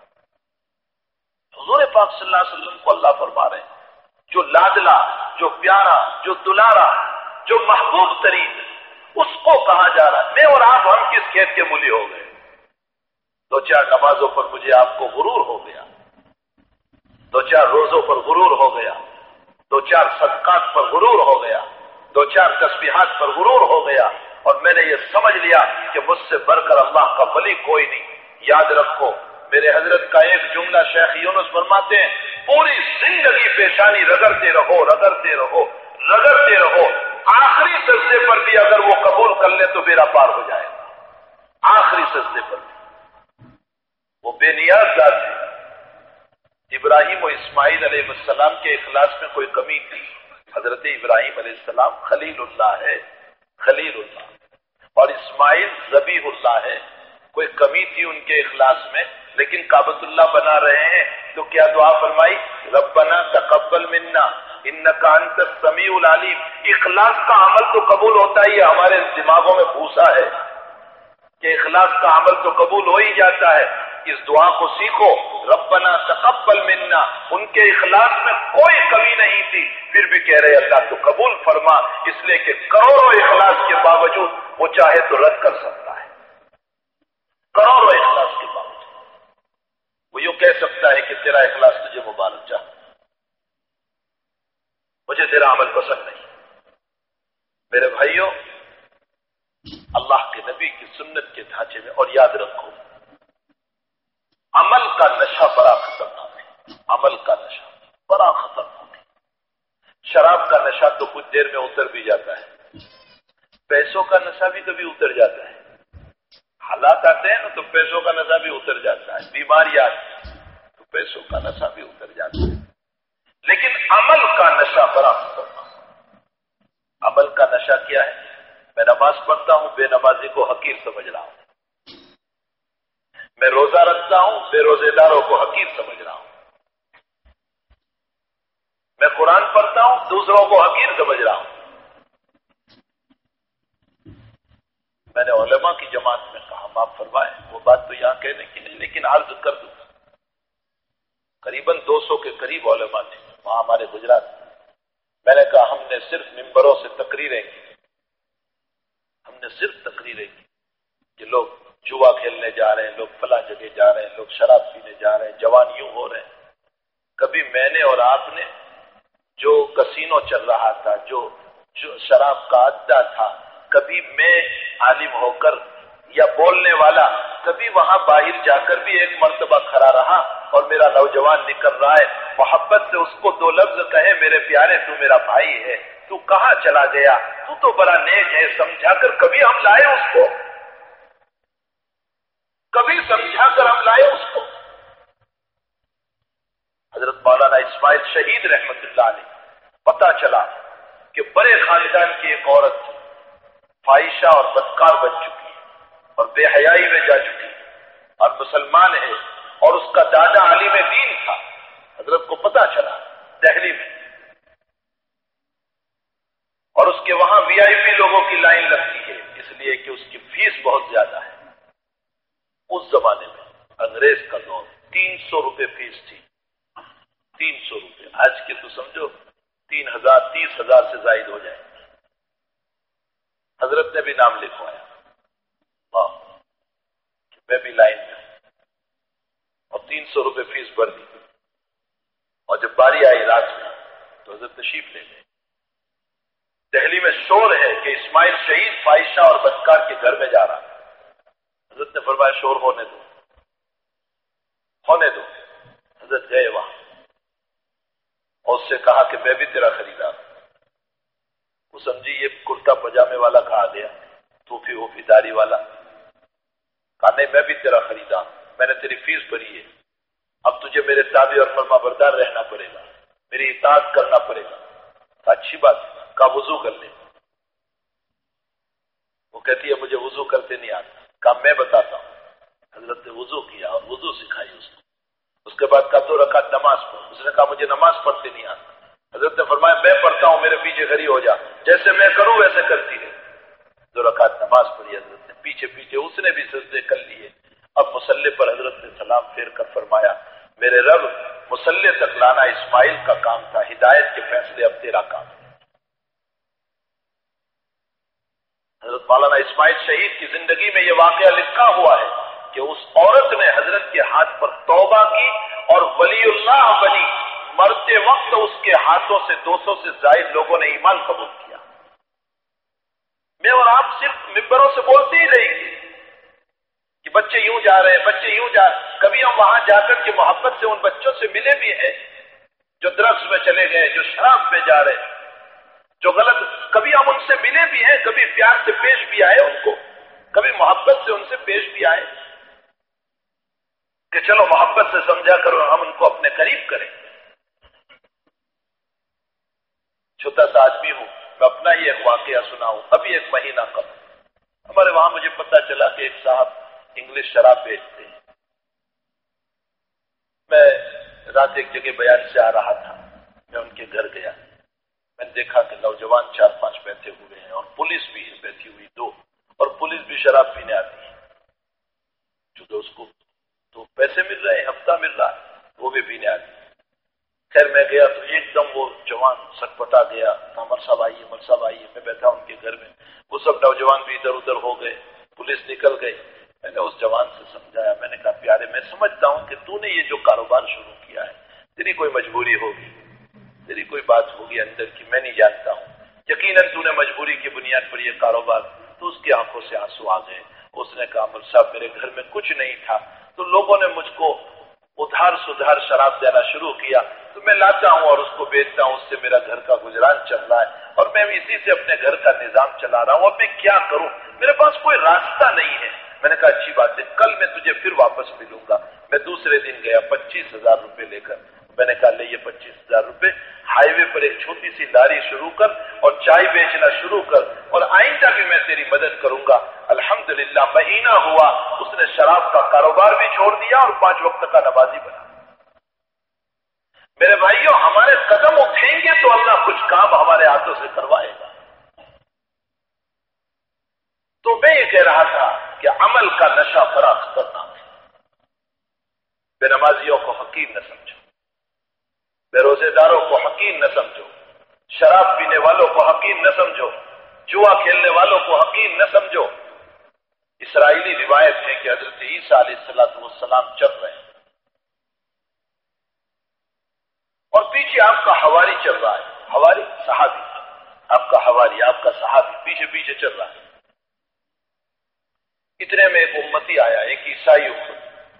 حضور پاک صلی اللہ علیہ وسلم کو اللہ فرما رہے ہیں جو لادلا، جو پیارا، جو دلارا، جو محبوب ترین، اس کو کہا جا رہا ہے میں اور آپ ہم کس کھیت کے مولی ہو گئے؟ دو چار نمازوں پر مجھے آپ کو غرور ہو گیا، دو چار روزوں پر غرور ہو گیا، دو چار صدقات پر غرور ہو گیا، دو چار تسبیحات پر غرور ہو گیا، اور میں نے یہ سمجھ لیا کہ مجھ سے بڑھ کر اللہ کا ولی کوئی نہیں۔ یاد رکھو میرے حضرت کا ایک جملہ شیخ یونس فرماتے ہیں، پوری زندگی پیشانی رگڑتے رہو، رگڑتے رہو، رگڑتے رہو، آخری سجدے پر بھی اگر وہ قبول کر لے تو بیڑا پار ہو جائے گا۔ آخری سجدے پر بھی وہ بے نیاز ذات ہے۔ ابراہیم و اسماعیل علیہ السلام کے اخلاص میں کوئی کمی تھی؟ حضرت ابراہیم علیہ السلام خلیل اللہ ہے، خلیل اللہ، اور اسماعیل ذبیح اللہ ہے، کوئی کمی تھی ان کے اخلاص میں؟ لیکن کعبۃ اللہ بنا رہے ہیں تو کیا دعا فرمائی؟ ربنا تقبل منا انک انت السمیع العلیم۔ اخلاص کا عمل تو قبول ہوتا ہی ہے، ہمارے دماغوں میں گھسا ہے کہ اخلاص کا عمل تو قبول ہو ہی جاتا ہے۔ اس دعا کو سیکھو، ربنا تقبل منا، ان کے اخلاص میں کوئی کمی نہیں تھی، پھر بھی کہہ رہے اللہ تو قبول فرما، اس لیے کہ کروڑوں اخلاص کے باوجود وہ چاہے تو رد کر سکتا ہے، کروڑوں اخلاص کے باوجود وہ یوں کہہ سکتا ہے کہ تیرا اخلاص تجھے مبارک چاہ، مجھے تیرا عمل پسند نہیں۔ میرے بھائیوں، اللہ کے نبی کی سنت کے ڈھانچے میں، اور یاد رکھو عمل کا نشہ بڑا خطرناک ہے، عمل کا نشہ بڑا خطرناک ہے۔ شراب کا نشہ تو کچھ دیر میں اتر بھی جاتا ہے، پیسوں کا نشہ بھی کبھی اتر جاتا ہے، حالات آتے ہیں نا تو پیسوں کا نشہ بھی اتر جاتا ہے، بیماری آتی ہے تو پیسوں کا نشہ بھی اتر جاتا ہے، لیکن عمل کا نشہ بڑا خطرناک ہے۔ عمل کا نشہ کیا ہے؟ میں نماز پڑھتا ہوں، بے نمازی کو حقیر سمجھ رہا ہوں، میں روزہ رکھتا ہوں، بے روزے داروں کو حقیر سمجھ رہا ہوں، میں قرآن پڑھتا ہوں، دوسروں کو حقیر سمجھ رہا ہوں۔ میں نے علماء کی جماعت میں کہا معاف فرمائے، وہ بات تو یہاں کہنے کی نہیں لیکن عرض کر دوں، قریباً 200 کے قریب علماء تھے وہاں ہمارے گجرات میں۔ میں نے کہا ہم نے صرف ممبروں سے تقریریں کی، ہم نے صرف تقریریں کی کہ لوگ جوا کھیلنے جا رہے ہیں، لوگ فلاں جگہ جا رہے ہیں، لوگ شراب پینے جا رہے ہیں، جوان یوں ہو رہے ہیں۔ کبھی میں نے اور آپ نے جو کسینو چل رہا تھا، جو شراب کا اڈا تھا، کبھی میں عالم ہو کر یا بولنے والا کبھی وہاں باہر جا کر بھی ایک مرتبہ کھڑا رہا اور میرا نوجوان نکل رہا ہے، محبت سے اس کو 2 لفظ کہے میرے پیارے تو میرا بھائی ہے، تو کہاں چلا گیا، تو بڑا نیک ہے، سمجھا کر کبھی ہم لائے اس کو، کبھی سمجھا کر ہم لائے اس کو۔ حضرت مولانا اسماعیل شہید رحمت اللہ علیہ، پتا چلا کہ بڑے خاندان کی ایک عورت فاحشہ اور بدکار بن چکی ہے اور بے حیائی میں جا چکی ہے اور مسلمان ہے، اور اس کا دادا عالم دین تھا۔ حضرت کو پتا چلا دہلی میں، اور اس کے وہاں VIP لوگوں کی لائن لگتی ہے، اس لیے کہ اس کی فیس بہت زیادہ ہے۔ اس زمانے میں انگریز کا دور، 300 روپے فیس تھی، 300 روپے، آج کے تو سمجھو 3000 30,000 سے زائد ہو جائے۔ حضرت نے بھی نام لکھوایا، میں بھی لائن میں، اور 300 روپے فیس بھر دی، اور جب باری آئی رات میں تو حضرت تشریف لے گئے۔ دہلی میں شور ہے کہ اسماعیل شہید فاحشہ اور بدکار کے گھر میں جا رہا ہے۔ حضرت نے فرمایا شور ہونے دو، ہونے دو۔ حضرت گئے وہاں اور اس سے کہا کہ میں بھی تیرا خریدار ہوں۔ وہ سمجھی یہ کرتا پجامے والا کہا گیا، توفی وفی داری والا، کہا نہیں میں بھی تیرا خریدار ہوں، میں نے تیری فیس بھری ہے، اب تجھے میرے تابع اور فرما بردار رہنا پڑے گا، میری اطاعت کرنا پڑے گا۔ کہا اچھی بات ہے، کہا وضو کر لے۔ وہ کہتی ہے مجھے وضو کرتے نہیں آتا، کہا میں بتاتا ہوں۔ حضرت نے وضو کیا اور وضو سکھائی اس کو، اس کے بعد کہا 2 رکعت نماز پڑھ. اس نے کہا مجھے نماز پڑھتے نہیں آتا. حضرت نے فرمایا میں پڑھتا ہوں، میرے پیچھے کھڑی ہو جا، جیسے میں کروں ویسے کرتی ہے. 2 رکعت نماز پڑھی حضرت نے، پیچھے پیچھے اس نے بھی سجدے کر لیے. اب مصلی پر حضرت نے سلام پھیر کر فرمایا میرے رب مصلی تک لانا اسماعیل کا کام تھا، ہدایت کے فیصلے اب تیرا کام ہے. حضرت مولانا اسماعیل شہید کی زندگی میں یہ واقعہ لکھا ہوا ہے کہ اس عورت نے حضرت کے ہاتھ پر توبہ کی اور ولی اللہ بنی. مرتے وقت اس کے ہاتھوں سے 200 سے زائد لوگوں نے ایمان قبول کیا. میں اور آپ صرف ممبروں سے بولتے ہی رہیں گے کہ بچے یوں جا رہے ہیں، بچے یوں جا رہے ہیں. کبھی ہم وہاں جا کر کے محبت سے ان بچوں سے ملے بھی ہیں جو ڈرگس میں چلے گئے، جو شراب میں جا رہے ہیں، جو غلط. کبھی ہم ان سے ملے بھی ہیں، کبھی پیار سے پیش بھی آئے ان کو، کبھی محبت سے ان سے پیش بھی آئے کہ چلو محبت سے سمجھا کرو، ہم ان کو اپنے قریب کریں. چھوٹا سا آدمی ہوں، میں اپنا ہی ایک واقعہ سناؤں. ابھی 1 مہینہ قبل ہمارے وہاں مجھے پتا چلا کہ ایک صاحب انگلش شراب بیچتے ہیں. میں رات ایک جگہ بیان سے آ رہا تھا، میں ان کے گھر گیا. میں نے دیکھا کہ نوجوان 4-5 بیٹھے ہوئے ہیں اور پولیس بھی ہے بیٹھی ہوئی 2، اور پولیس بھی شراب پینے آتی ہے چونکہ اس کو تو پیسے مل رہے ہیں، ہفتہ مل رہا ہے، وہ بھی پینے آتی ہے. خیر میں گیا تو ایک دم وہ جوان سٹپٹا گیا، مر صاحب آئیے، مر صاحب آئیے. میں بیٹھا ان کے گھر میں، وہ سب نوجوان بھی ادھر ادھر ہو گئے، پولیس نکل گئی. میں نے اس جوان سے سمجھایا، میں نے کہا پیارے میں سمجھتا ہوں کہ تو نے یہ جو کاروبار شروع کیا ہے تیری کوئی مجبوری ہوگی، تیری کوئی بات ہوگی اندر کی، میں نہیں جانتا ہوں. یقیناً تو نے مجبوری کی بنیاد پر یہ کاروبار. تو اس کی آنکھوں سے آنسو آ گئے. اس نے کہا مر صاحب میرے گھر میں کچھ نہیں تھا تو لوگوں نے مجھ کو ادھار سدھار شراب دینا شروع کیا تو میں لاتا ہوں اور اس کو بیچتا ہوں، اس سے میرا گھر کا گزران چل رہا ہے اور میں اسی سے اپنے گھر کا نظام چلا رہا ہوں. اب میں کیا کروں، میرے پاس کوئی راستہ نہیں ہے. میں نے کہا اچھی بات ہے، کل میں تجھے پھر واپس ملوں گا. میں دوسرے دن گیا 25,000 روپے لے کر. میں نے کہا لے یہ 25,000 روپے، ہائی وے پر ایک چھوٹی سی لاری شروع کر اور چائے بیچنا شروع کر، اور آئندہ بھی میں تیری مدد کروں گا. الحمدللہ مہینہ ہوا اس نے شراب کا کاروبار بھی چھوڑ دیا اور 5 وقت کا نمازی بنا. میرے بھائیوں ہمارے قدم اٹھیں گے تو اللہ کچھ کام ہمارے ہاتھوں سے کروائے گا. تو میں یہ کہہ رہا تھا کہ عمل کا نشہ بڑا خطرناک ہے. بے نمازیوں کو حقیر نہ سمجھو، بے روزے داروں کو حقیر نہ سمجھو، شراب پینے والوں کو حقیر نہ سمجھو، جوا کھیلنے والوں کو حقیر نہ سمجھو. اسرائیلی روایت ہے کہ حضرت عیسیٰ علیہ السلام چل رہے ہیں اور پیچھے آپ کا حواری چل رہا ہے. حواری صحابی، آپ کا حواری، آپ کا صحابی پیچھے پیچھے چل رہا ہے. اتنے میں ایک امتی آیا، ایک عیسائی امتی.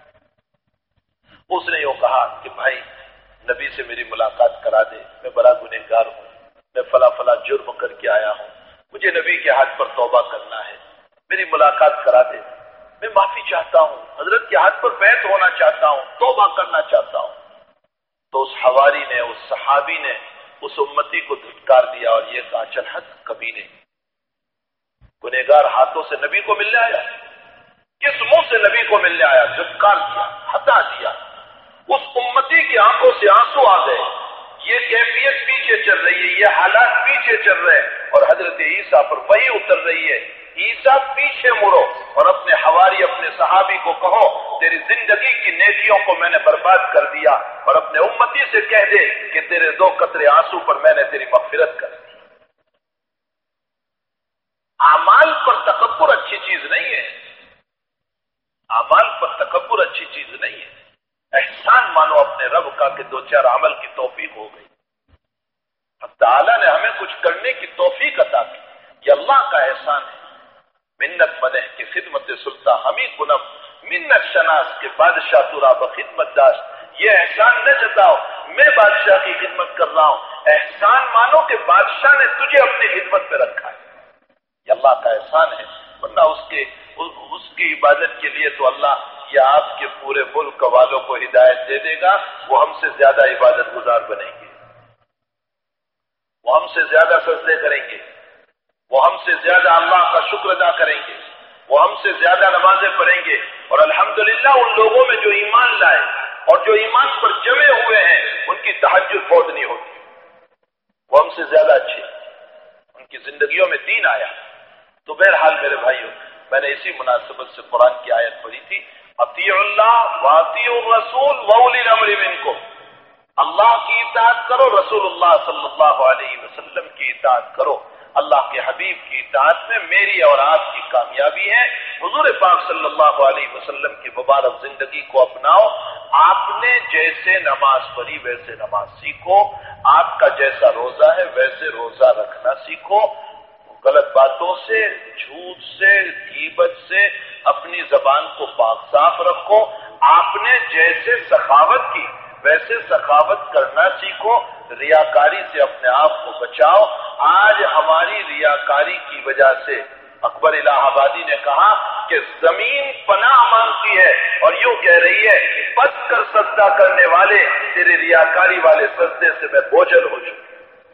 اس نے یوں کہا کہ بھائی نبی سے میری ملاقات کرا دے، میں بڑا گنہگار ہوں، میں فلاں فلاں جرم کر کے آیا ہوں، مجھے نبی کے ہاتھ پر توبہ کرنا ہے، میری ملاقات کرا دے، میں معافی چاہتا ہوں، حضرت کے ہاتھ پر بیعت ہونا چاہتا ہوں، توبہ کرنا چاہتا ہوں. تو اس حواری نے، اس صحابی نے اس امتی کو دھتکار دیا اور یہ کہا چل ہٹ کمینے، گنہگار ہاتھوں سے نبی کو ملنے آیا، کس منہ سے نبی کو ملنے آیا؟ دھتکار دیا، ہٹا دیا. اس امتی کی آنکھوں سے آنسو آ گئے. یہ کیفیت پیچھے چل رہی ہے، یہ حالات پیچھے چل رہے ہیں اور حضرت عیسیٰ پر وہی اتر رہی ہے. عیسیٰ پیچھے مڑو اور اپنے حواری، اپنے صحابی کو کہو تیری زندگی کی نیکیوں کو میں نے برباد کر دیا، اور اپنے امتی سے کہہ دے کہ تیرے 2 قطرے آنسو پر میں نے تیری مغفرت کر دی. اعمال پر تکبر اچھی چیز نہیں ہے، اعمال پر تکبر اچھی چیز نہیں ہے. احسان مانو اپنے رب کا کہ 2-4 عمل کی توفیق ہو گئی. اب تعالیٰ نے ہمیں کچھ کرنے کی توفیق عطا کی، یہ اللہ کا احسان ہے. منت مدح کی خدمت سلطان ہمیں کنم، منت شناس کے بادشاہ ترا بخدمت داشت. یہ احسان نہ جتاؤ میں بادشاہ کی خدمت کر رہا ہوں، احسان مانو کہ بادشاہ نے تجھے اپنی خدمت میں رکھا ہے. یہ اللہ کا احسان ہے، ورنہ اس کی عبادت کے لیے تو اللہ یا آپ کے پورے ملک والوں کو ہدایت دے دے گا، وہ ہم سے زیادہ عبادت گزار بنیں گے، وہ ہم سے زیادہ سجدے کریں گے، وہ ہم سے زیادہ اللہ کا شکر ادا کریں گے، وہ ہم سے زیادہ نمازیں پڑھیں گے. اور الحمدللہ ان لوگوں میں جو ایمان لائے اور جو ایمان پر جمے ہوئے ہیں ان کی تہجد فوت نہیں ہوتی، وہ ہم سے زیادہ اچھے، ان کی زندگیوں میں دین آیا۔ تو بہرحال میرے بھائیوں، میں نے اسی مناسبت سے قرآن کی آیت پڑھی تھی، اطیعوا اللہ واطیعوا الرسول واولی الامر منکم، اللہ کی اطاعت کرو، رسول اللہ صلی اللہ علیہ وسلم کی اطاعت کرو۔ اللہ کے حبیب کی اطاعت میں میری اور آپ کی کامیابی ہے۔ حضور پاک صلی اللہ علیہ وسلم کی مبارک زندگی کو اپناؤ، آپ نے جیسے نماز پڑھی ویسے نماز سیکھو، آپ کا جیسا روزہ ہے ویسے روزہ رکھنا سیکھو، غلط باتوں سے، جھوٹ سے، غیبت سے اپنی زبان کو پاک صاف رکھو، آپ نے جیسے سخاوت کی ویسے سخاوت کرنا سیکھو، ریاکاری سے اپنے آپ کو بچاؤ۔ آج ہماری ریاکاری کی وجہ سے اکبر الہ آبادی نے کہا کہ زمین پناہ مانگتی ہے اور یوں کہہ رہی ہے، بس کر سجدہ کرنے والے، تیرے ریاکاری والے سجدے سے میں بوجھل ہو چکی،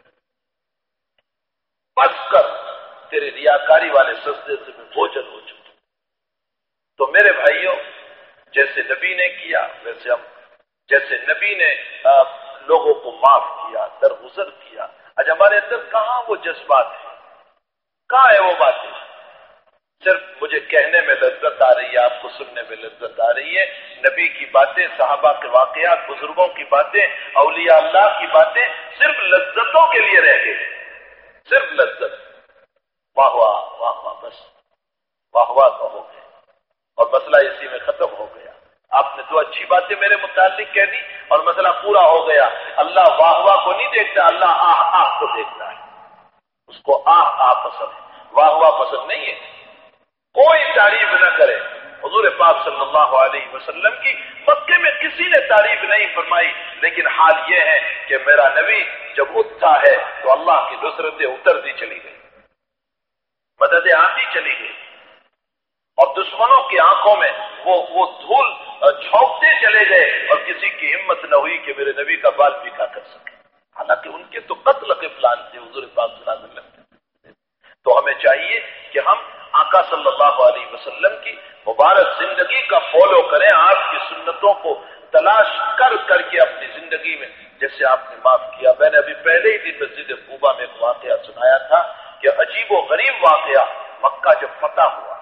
بس کر تیرے ریاکاری والے سجدے سے میں بوجھل ہو چکی۔ تو میرے بھائیوں، جیسے نبی نے کیا ویسے ہم، جیسے نبی نے لوگوں کو معاف کیا، درگزر کیا، آج ہمارے اندر کہاں وہ جذبات ہیں، کہاں ہے وہ باتیں؟ صرف مجھے کہنے میں لذت آ رہی ہے، آپ کو سننے میں لذت آ رہی ہے، نبی کی باتیں، صحابہ کے واقعات، بزرگوں کی باتیں، اولیاء اللہ کی باتیں صرف لذتوں کے لیے رہ گئی، صرف لذت، واہ واہ واہ واہ، بس واہ واہ کا ہو گئے اور مسئلہ اسی میں ختم ہو گیا۔ آپ نے دو اچھی باتیں میرے متعلق کہہ دی اور مسئلہ پورا ہو گیا۔ اللہ واہ واہ کو نہیں دیکھتا، اللہ آہ آہ کو دیکھتا ہے، اس کو آہ آہ پسند ہے، واہ واہ پسند نہیں ہے۔ کوئی تعریف نہ کرے، حضور پاک صلی اللہ علیہ وسلم کی مکے میں کسی نے تعریف نہیں فرمائی، لیکن حال یہ ہے کہ میرا نبی جب اٹھتا ہے تو اللہ کی نصرتیں اترتی چلی گئی، مددیں آتی چلی گئی، اور دشمنوں کی آنکھوں میں وہ دھول جھونکتے چلے گئے اور کسی کی ہمت نہ ہوئی کہ میرے نبی کا بال پیکا کر سکے، حالانکہ ان کے تو قتل کے پلان تھے حضور پاک صلی اللہ علیہ وسلم کے۔ تو ہمیں چاہیے کہ ہم آقا صلی اللہ علیہ وسلم کی مبارک زندگی کا فالو کریں، آپ کی سنتوں کو تلاش کر کر کے اپنی زندگی میں، جیسے آپ نے معاف کیا۔ میں نے ابھی پہلے ہی دن مسجد قباء میں ایک واقعہ سنایا تھا کہ عجیب و غریب واقعہ، مکہ جب فتح ہوا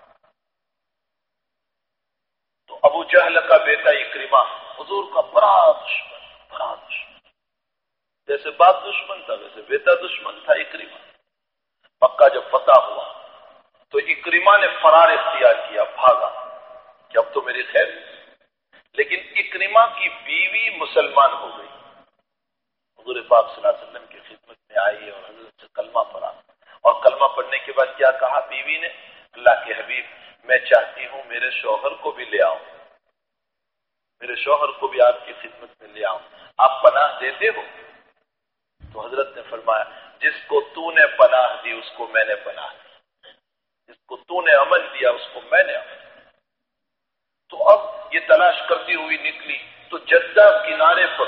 تو ابو جہل کا بیٹا اکرمہ حضور کا بڑا دشمن، جیسے باپ دشمن تھا ویسے بیٹا دشمن تھا اکرمہ۔ مکہ جب فتح ہوا تو اکرمہ نے فرار اختیار کیا، بھاگا کہ اب تو میری خیر، لیکن اکرمہ کی بیوی مسلمان ہو گئی، حضور پاک صلی اللہ علیہ وسلم کی خدمت میں آئی اور حضرت سے کلمہ پڑھا، اور کلمہ پڑھنے کے بعد کیا کہا بیوی نے؟ اللہ کے حبیب، میں چاہتی ہوں میرے شوہر کو بھی لے آؤں، میرے شوہر کو بھی آپ کی خدمت میں لے آؤں، آپ پناہ دیتے ہو؟ تو حضرت نے فرمایا، جس کو تو نے پناہ دی اس کو میں نے پناہ دی، جس کو تو نے امن دیا اس کو میں نے امن دیا۔ تو اب یہ تلاش کرتی ہوئی نکلی تو جدہ کنارے پر،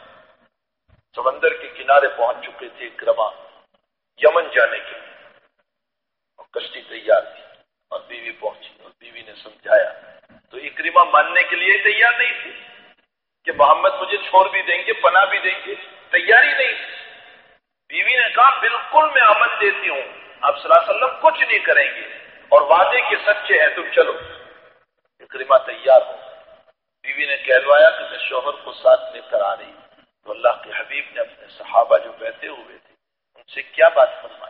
سمندر کے کنارے پہنچ چکے تھے اکرمہ یمن جانے کے لیے، اور کشتی تیار تھی اور بیوی پہنچی اور بیوی نے سمجھایا تو اکرمہ ماننے کے لیے تیار نہیں تھی کہ محمد مجھے چھوڑ بھی دیں گے، پناہ بھی دیں گے، تیاری نہیں تھی۔ بیوی نے کہا بالکل میں امن دیتی ہوں، آپ صلی اللہ علیہ وسلم کچھ نہیں کریں گے اور وعدے کے سچے ہیں، تم چلو۔ اکرمہ تیار ہو، بیوی نے کہلوایا کہ میں شوہر کو ساتھ لے کر آ رہی ہوں، تو اللہ کے حبیب نے اپنے صحابہ جو بیٹھے ہوئے تھے ان سے کیا بات فرمائی؟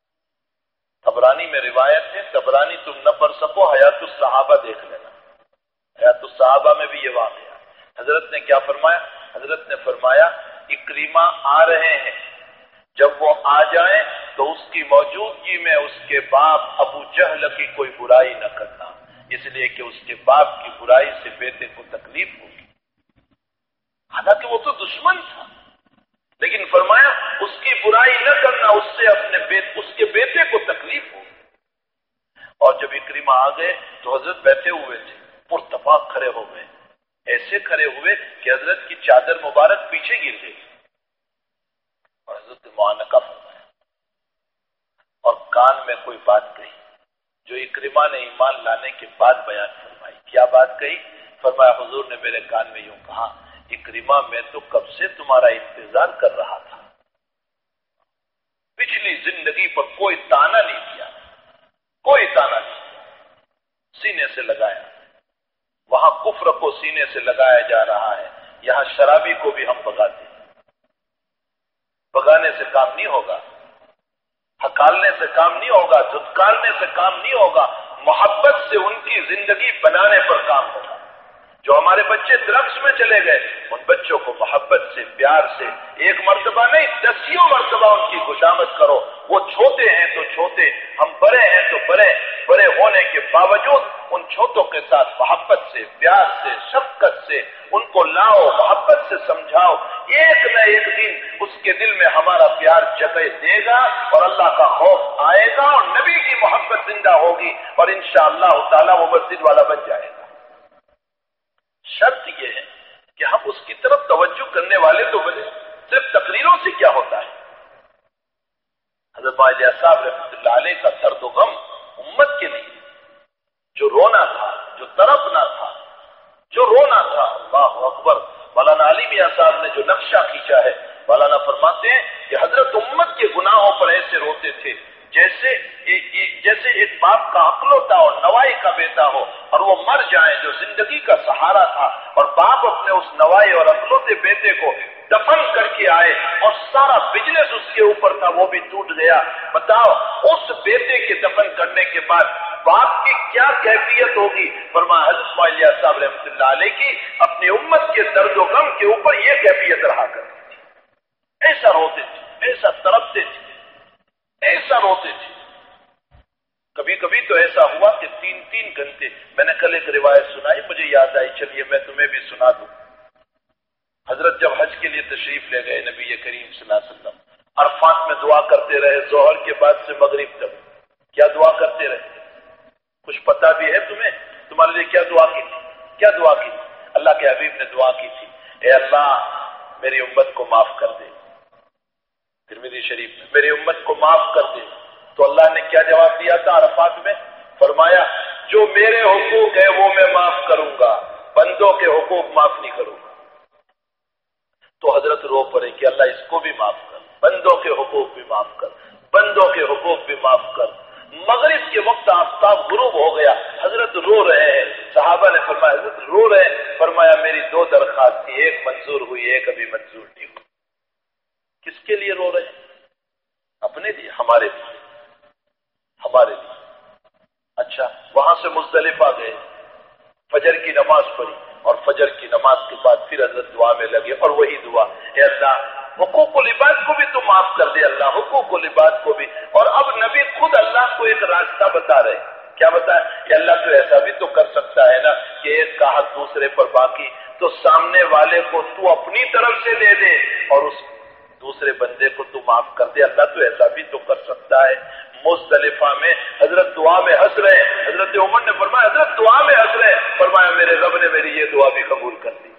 طبرانی میں روایت ہے، طبرانی تم نہ پڑھ سکو، حیات الصحابہ دیکھ لینا، حیات الصحابہ میں بھی یہ واقعہ۔ حضرت نے کیا فرمایا؟ حضرت نے فرمایا اکرمہ آ رہے ہیں، جب وہ آ جائیں تو اس کی موجودگی میں اس کے باپ ابو جہل کی کوئی برائی نہ کرنا، اس لیے کہ اس کے باپ کی برائی سے بیٹے کو تکلیف ہوگی، حالانکہ وہ تو دشمن تھا، لیکن فرمایا اس کی برائی نہ کرنا، اس سے اس کے بیٹے کو تکلیف ہوگی۔ اور جب اکرمہ آ گئے تو حضرت بیٹھے ہوئے تھے، پرتفاق کھڑے ہو گئے، ایسے کھڑے ہوئے کہ حضرت کی چادر مبارک پیچھے گر گئی اور حضرت نے معانقہ فرمایا اور کان میں کوئی بات کہی جو اکرمہ نے ایمان لانے کے بعد بیان فرمائی۔ کیا بات کہی؟ فرمایا حضور نے میرے کان میں یوں کہا، اکرمہ میں تو کب سے تمہارا انتظار کر رہا تھا، پچھلی زندگی پر کوئی تانا نہیں دیا، کوئی تانا نہیں، سینے سے لگایا۔ وہاں کفر کو سینے سے لگایا جا رہا ہے، یہاں شرابی کو بھی ہم بگاتے ہیں۔ بگانے سے کام نہیں ہوگا، ہکالنے سے کام نہیں ہوگا، دھتکارنے سے کام نہیں ہوگا، محبت سے ان کی زندگی بنانے پر کام ہوگا۔ جو ہمارے بچے ڈرگس میں چلے گئے، ان بچوں کو محبت سے، پیار سے، ایک مرتبہ نہیں 10 مرتبہ ان کی خوشامد کرو۔ وہ چھوٹے ہیں تو چھوٹے، ہم بڑے ہیں تو بڑے، بڑے ہونے کے باوجود ان چھوٹوں کے ساتھ محبت سے، پیار سے، شفقت سے ان کو لاؤ، محبت سے سمجھاؤ۔ ایک نہ ایک دن اس کے دل میں ہمارا پیار جگہ دے گا اور اللہ کا خوف آئے گا اور نبی کی محبت زندہ ہوگی اور انشاءاللہ تعالی وہ مسجد والا بن جائے گا۔ شرط یہ ہے کہ ہم اس کی طرف توجہ کرنے والے تو بنے، صرف تقریروں سے کیا ہوتا ہے۔ حضرت علیہ صاحب رحمۃ اللہ علیہ کا درد و غم امت کے لیے، جو رونا تھا، جو تڑپنا تھا، جو رونا تھا، اللہ اکبر۔ مولانا علی میاں صاحب نے جو نقشہ کھینچا ہے، مولانا فرماتے ہیں کہ حضرت امت کے گناہوں پر ایسے روتے تھے جیسے ایک باپ کا اکلوتا اور نوائی کا بیٹا ہو اور وہ مر جائے، جو زندگی کا سہارا تھا، اور باپ اپنے اس نوائی اور اکلوتے بیٹے کو دفن کر کے آئے اور سارا بزنس اس کے اوپر تھا وہ بھی ٹوٹ گیا۔ بتاؤ اس بیٹے کے دفن کرنے کے بعد باپ کی کیا کیفیت ہوگی؟ فرمایا حضرت علیہ صاحب رحمۃ اللہ علیہ کی اپنی امت کے درد و غم کے اوپر یہ کیفیت رہا کرتی تھی۔ ایسا روتے تھے، ایسا تڑپتے تھے، ایسا روتے تھے۔ کبھی کبھی تو ایسا ہوا کہ 3 گھنٹے، میں نے کل ایک روایت سنائی، مجھے یاد آئی، چلیے میں تمہیں بھی سنا دوں۔ حضرت جب حج کے لیے تشریف لے گئے نبی کریم صلی اللہ علیہ وسلم، عرفات میں دعا کرتے رہے ظہر کے بعد سے مغرب تک۔ کیا دعا کرتے رہے؟ کچھ پتا بھی ہے تمہیں؟ تمہارے لیے کیا دعا کی تھی؟ کیا دعا کی تھی؟ اللہ کے حبیب نے دعا کی تھی، اے اللہ میری امت کو معاف کر دے۔ ترمذی شریف میں میری امت کو معاف کر دے۔ تو اللہ نے کیا جواب دیا تھا عرفات میں؟ فرمایا جو میرے حقوق ہے وہ میں معاف کروں گا، بندوں کے حقوق معاف نہیں کروں گا۔ تو حضرت رو پڑے کہ اللہ اس کو بھی معاف کر، بندوں کے حقوق بھی معاف کر، بندوں کے حقوق بھی معاف کر۔ مغرب کے وقت آفتاب غروب ہو گیا، حضرت رو رہے ہیں، صحابہ نے فرمایا حضرت رو رہے ہیں، فرمایا میری 2 درخواست تھی، ایک منظور ہوئی، ایک ابھی منظور نہیں ہوئی۔ کس کے لیے رو رہے ہیں؟ اپنے لیے، ہمارے لیے، ہمارے لیے۔ اچھا، وہاں سے مزدلفہ گئے، فجر کی نماز پڑھی اور فجر کی نماز کے بعد پھر حضرت دعا میں لگے اور وہی دعا، اے اللہ حقوق العباد کو بھی تو معاف کر دے، اللہ حقوق العباد کو بھی۔ اور اب نبی خود اللہ کو ایک راستہ بتا رہے، کیا بتایا کہ اللہ تو ایسا بھی تو کر سکتا ہے نا کہ ایک کا حق دوسرے پر باقی، تو سامنے والے کو تو اپنی طرف سے دے دے اور اس دوسرے بندے کو تو معاف کر دے، اللہ تو ایسا بھی تو کر سکتا ہے۔ مزدلفہ میں حضرت دعا میں ہنس رہے، حضرت عمر نے فرمایا حضرت دعا میں ہنس رہے، فرمایا میرے رب نے میری یہ دعا بھی قبول کر دی،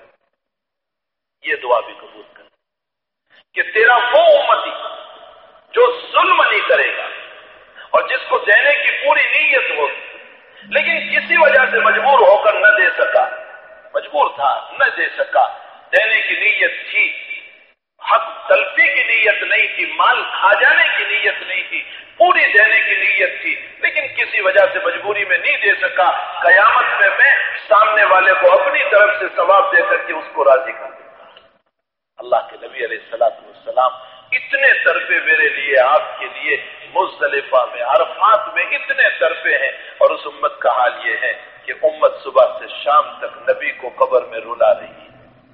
یہ دعا بھی قبول کر دی کہ تیرا وہ امتی جو ظلم نہیں کرے گا اور جس کو دینے کی پوری نیت ہو لیکن کسی وجہ سے مجبور ہو کر نہ دے سکا، مجبور تھا نہ دے سکا، دینے کی نیت تھی، حق تلفی کی نیت نہیں تھی، مال کھا جانے کی نیت نہیں تھی، پوری دینے کی نیت تھی، لیکن کسی وجہ سے مجبوری میں نہیں دے سکا، قیامت میں سامنے والے کو اپنی طرف سے ثواب دے کر کے اس کو راضی کر دوں گا۔ اللہ کے نبی علیہ الصلوۃ والسلام اتنے طرفے میرے لیے، آپ کے لیے مزدلفہ میں، عرفات میں اتنے طرفے ہیں، اور اس امت کا حال یہ ہے کہ امت صبح سے شام تک نبی کو قبر میں رلا رہی ہے،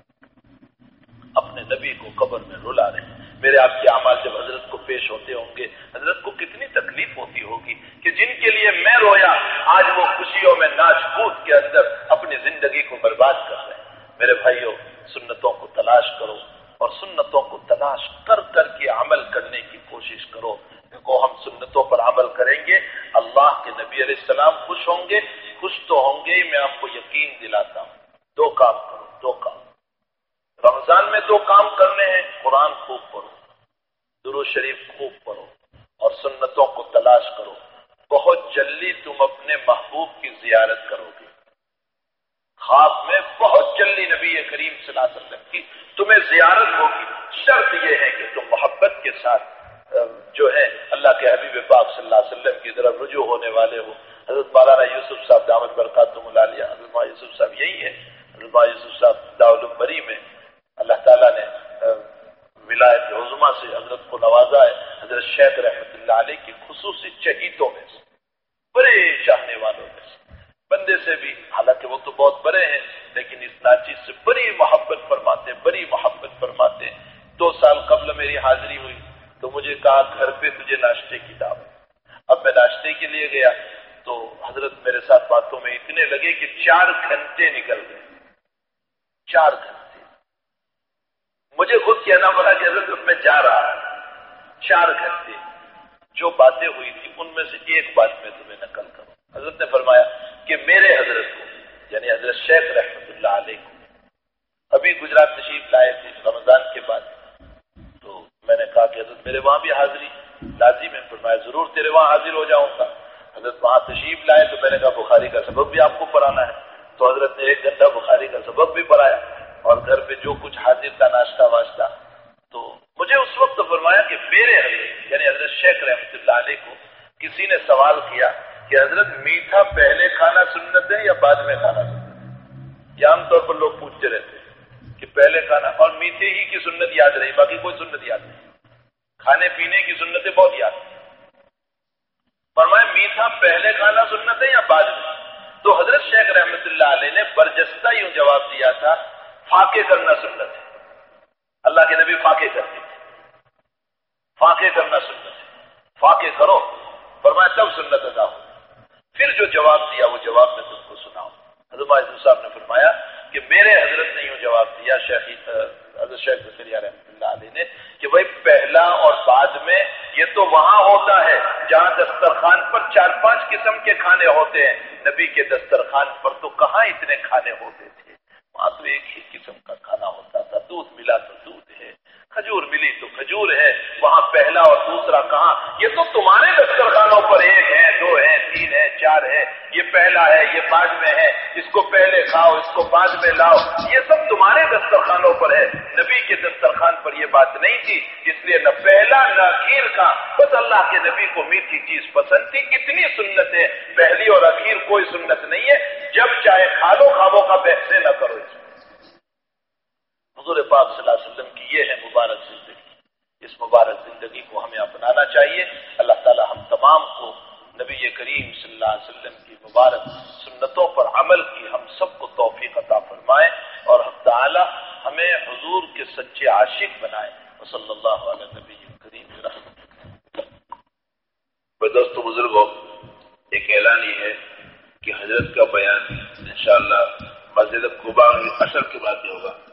اپنے نبی کو قبر میں رلا رہے ہیں۔ میرے آپ کے اعمال جب حضرت کو پیش ہوتے ہوں گے، حضرت کو کتنی تکلیف ہوتی ہوگی کہ جن کے لیے میں رویا آج وہ خوشیوں میں ناچ کود کے اندر اپنی زندگی کو برباد کر رہے ہیں۔ میرے بھائیوں، سنتوں کو تلاش کرو اور سنتوں کو تلاش کر کر کے عمل کرنے کی کوشش کرو۔ دیکھو ہم سنتوں پر عمل کریں گے، اللہ کے نبی علیہ السلام خوش ہوں گے، خوش تو ہوں گے ہی، میں آپ کو یقین دلاتا ہوں۔ 2 کام کرو، 2 کام رمضان میں 2 کام کرنے ہیں، قرآن خوب پڑھو، درود شریف خوب پڑھو اور سنتوں کو تلاش کرو۔ بہت جلدی تم اپنے محبوب کی زیارت کرو گے، خواب میں بہت جلدی نبی کریم صلی اللہ علیہ وسلم کی تمہیں زیارت ہوگی، شرط یہ ہے کہ تم محبت کے ساتھ جو ہے اللہ کے حبیب پاک صلی اللہ علیہ وسلم کی طرف رجوع ہونے والے ہو۔ حضرت مولانا یوسف صاحب دامت برکاتہم العالیہ، حضرت مولانا یوسف صاحب یہی ہے، حضرت مولانا یوسف صاحب دارالعلوم میں اللہ تعالیٰ نے ولایت عظمیٰ سے حضرت کو نوازا ہے، حضرت شیخ رحمت اللہ علیہ کی خصوصی چہیتوں میں سے، بڑے چاہنے والوں میں سے، بندے سے بھی، حالانکہ وہ تو بہت بڑے ہیں لیکن اس ناچیز سے بڑی محبت فرماتے، بڑی محبت فرماتے۔ 2 سال قبل میری حاضری ہوئی تو مجھے کہا گھر پہ تجھے ناشتے کی دعوت۔ اب میں ناشتے کے لیے گیا تو حضرت میرے ساتھ باتوں میں اتنے لگے کہ 4 گھنٹے نکل گئے، 4 گھنٹے۔ مجھے خود کہنا پڑا کہ حضرت میں جا رہا ہوں، 4 گھنٹے جو باتیں ہوئی تھی ان میں سے ایک بات میں تمہیں نقل کروں۔ حضرت نے فرمایا کہ میرے حضرت کو، یعنی حضرت شیخ رحمت اللہ علیہ کو، ابھی گجرات تشریف لائے تھے رمضان کے بعد، تو میں نے کہا کہ حضرت میرے وہاں بھی حاضری لازم ہے۔ فرمایا ضرور تیرے وہاں حاضر ہو جاؤں گا۔ حضرت وہاں تشریف لائے تو میں نے کہا بخاری کا سبق بھی آپ کو پڑھانا ہے، تو حضرت نے 1 گھنٹہ بخاری کا سبق بھی پڑھایا اور گھر پہ جو کچھ حاضر تھا ناشتہ واشتہ۔ تو مجھے اس وقت فرمایا کہ میرے حضرت یعنی حضرت شیخ رحمت اللہ علیہ کو کسی نے سوال کیا کہ حضرت میٹھا پہلے کھانا سنت ہے یا بعد میں کھانا سنت ہے؟ یہ عام طور پر لوگ پوچھتے رہتے ہیں کہ پہلے کھانا، اور میٹھے ہی کی سنت یاد رہی، باقی کوئی سنت یاد نہیں، کھانے پینے کی سنتیں بہت یاد ہیں۔ فرمایا میٹھا پہلے کھانا سنت ہے یا بعد میں؟ تو حضرت شیخ رحمت اللہ علیہ نے برجستہ یوں جواب دیا تھا، فاقے کرنا سنت ہے، اللہ کے نبی فاقے کرتے تھے، فاقے کرنا سنت ہے، فاقے کرو، فرمایا تب سنت ادا ہو۔ پھر جو جواب دیا وہ جواب میں تم کو سناؤں۔ حضرت معزز صاحب نے فرمایا کہ میرے حضرت نے یوں جواب دیا، حضرت شیخ زکریا رحمۃ اللہ علیہ نے، کہ بھائی پہلا اور بعد میں یہ تو وہاں ہوتا ہے جہاں دسترخوان پر 4-5 قسم کے کھانے ہوتے ہیں، نبی کے دسترخوان پر تو کہاں اتنے کھانے ہوتے تھے، وہاں تو ایک ہی قسم کا کھانا ہوتا تھا، دودھ ملا تو دودھ ہے، کھجور ملی تو کھجور ہے، وہاں پہلا اور دوسرا کہاں؟ یہ تو تمہارے دسترخوانوں پر 1 ہے، 2 ہے، 3 ہے، 4 ہے، یہ پہلا ہے، یہ بعد میں ہے، اس کو پہلے کھاؤ، اس کو بعد میں لاؤ، یہ سب تمہارے دسترخوانوں پر ہے، نبی کے دسترخوان پر یہ بات نہیں تھی، اس لیے نہ پہلا نہ اخیر کا، بس اللہ کے نبی کو میٹھی چیز پسند تھی، اتنی سنتیں، پہلی اور اخیر کوئی سنت نہیں ہے، جب چاہے کھا لو، کھاو کا بحث نہ کرو۔ حضور پاک صلی اللہ علیہ وسلم کی یہ ہے مبارک زندگی، اس مبارک زندگی کو ہمیں اپنانا چاہیے۔ اللہ تعالی ہم تمام کو نبی کریم صلی اللہ علیہ وسلم کی مبارک سنتوں پر عمل کی ہم سب کو توفیق عطا فرمائے، اور ہم تعالی ہمیں حضور کے سچے عاشق بنائے۔ وصلی اللہ علی نبی کریم رحمۃ۔ دوستو بزرگوں، ایک اعلان یہ ہے کہ حضرت کا بیان انشاءاللہ مسجد قباء میں عصر کے بعد ہوگا۔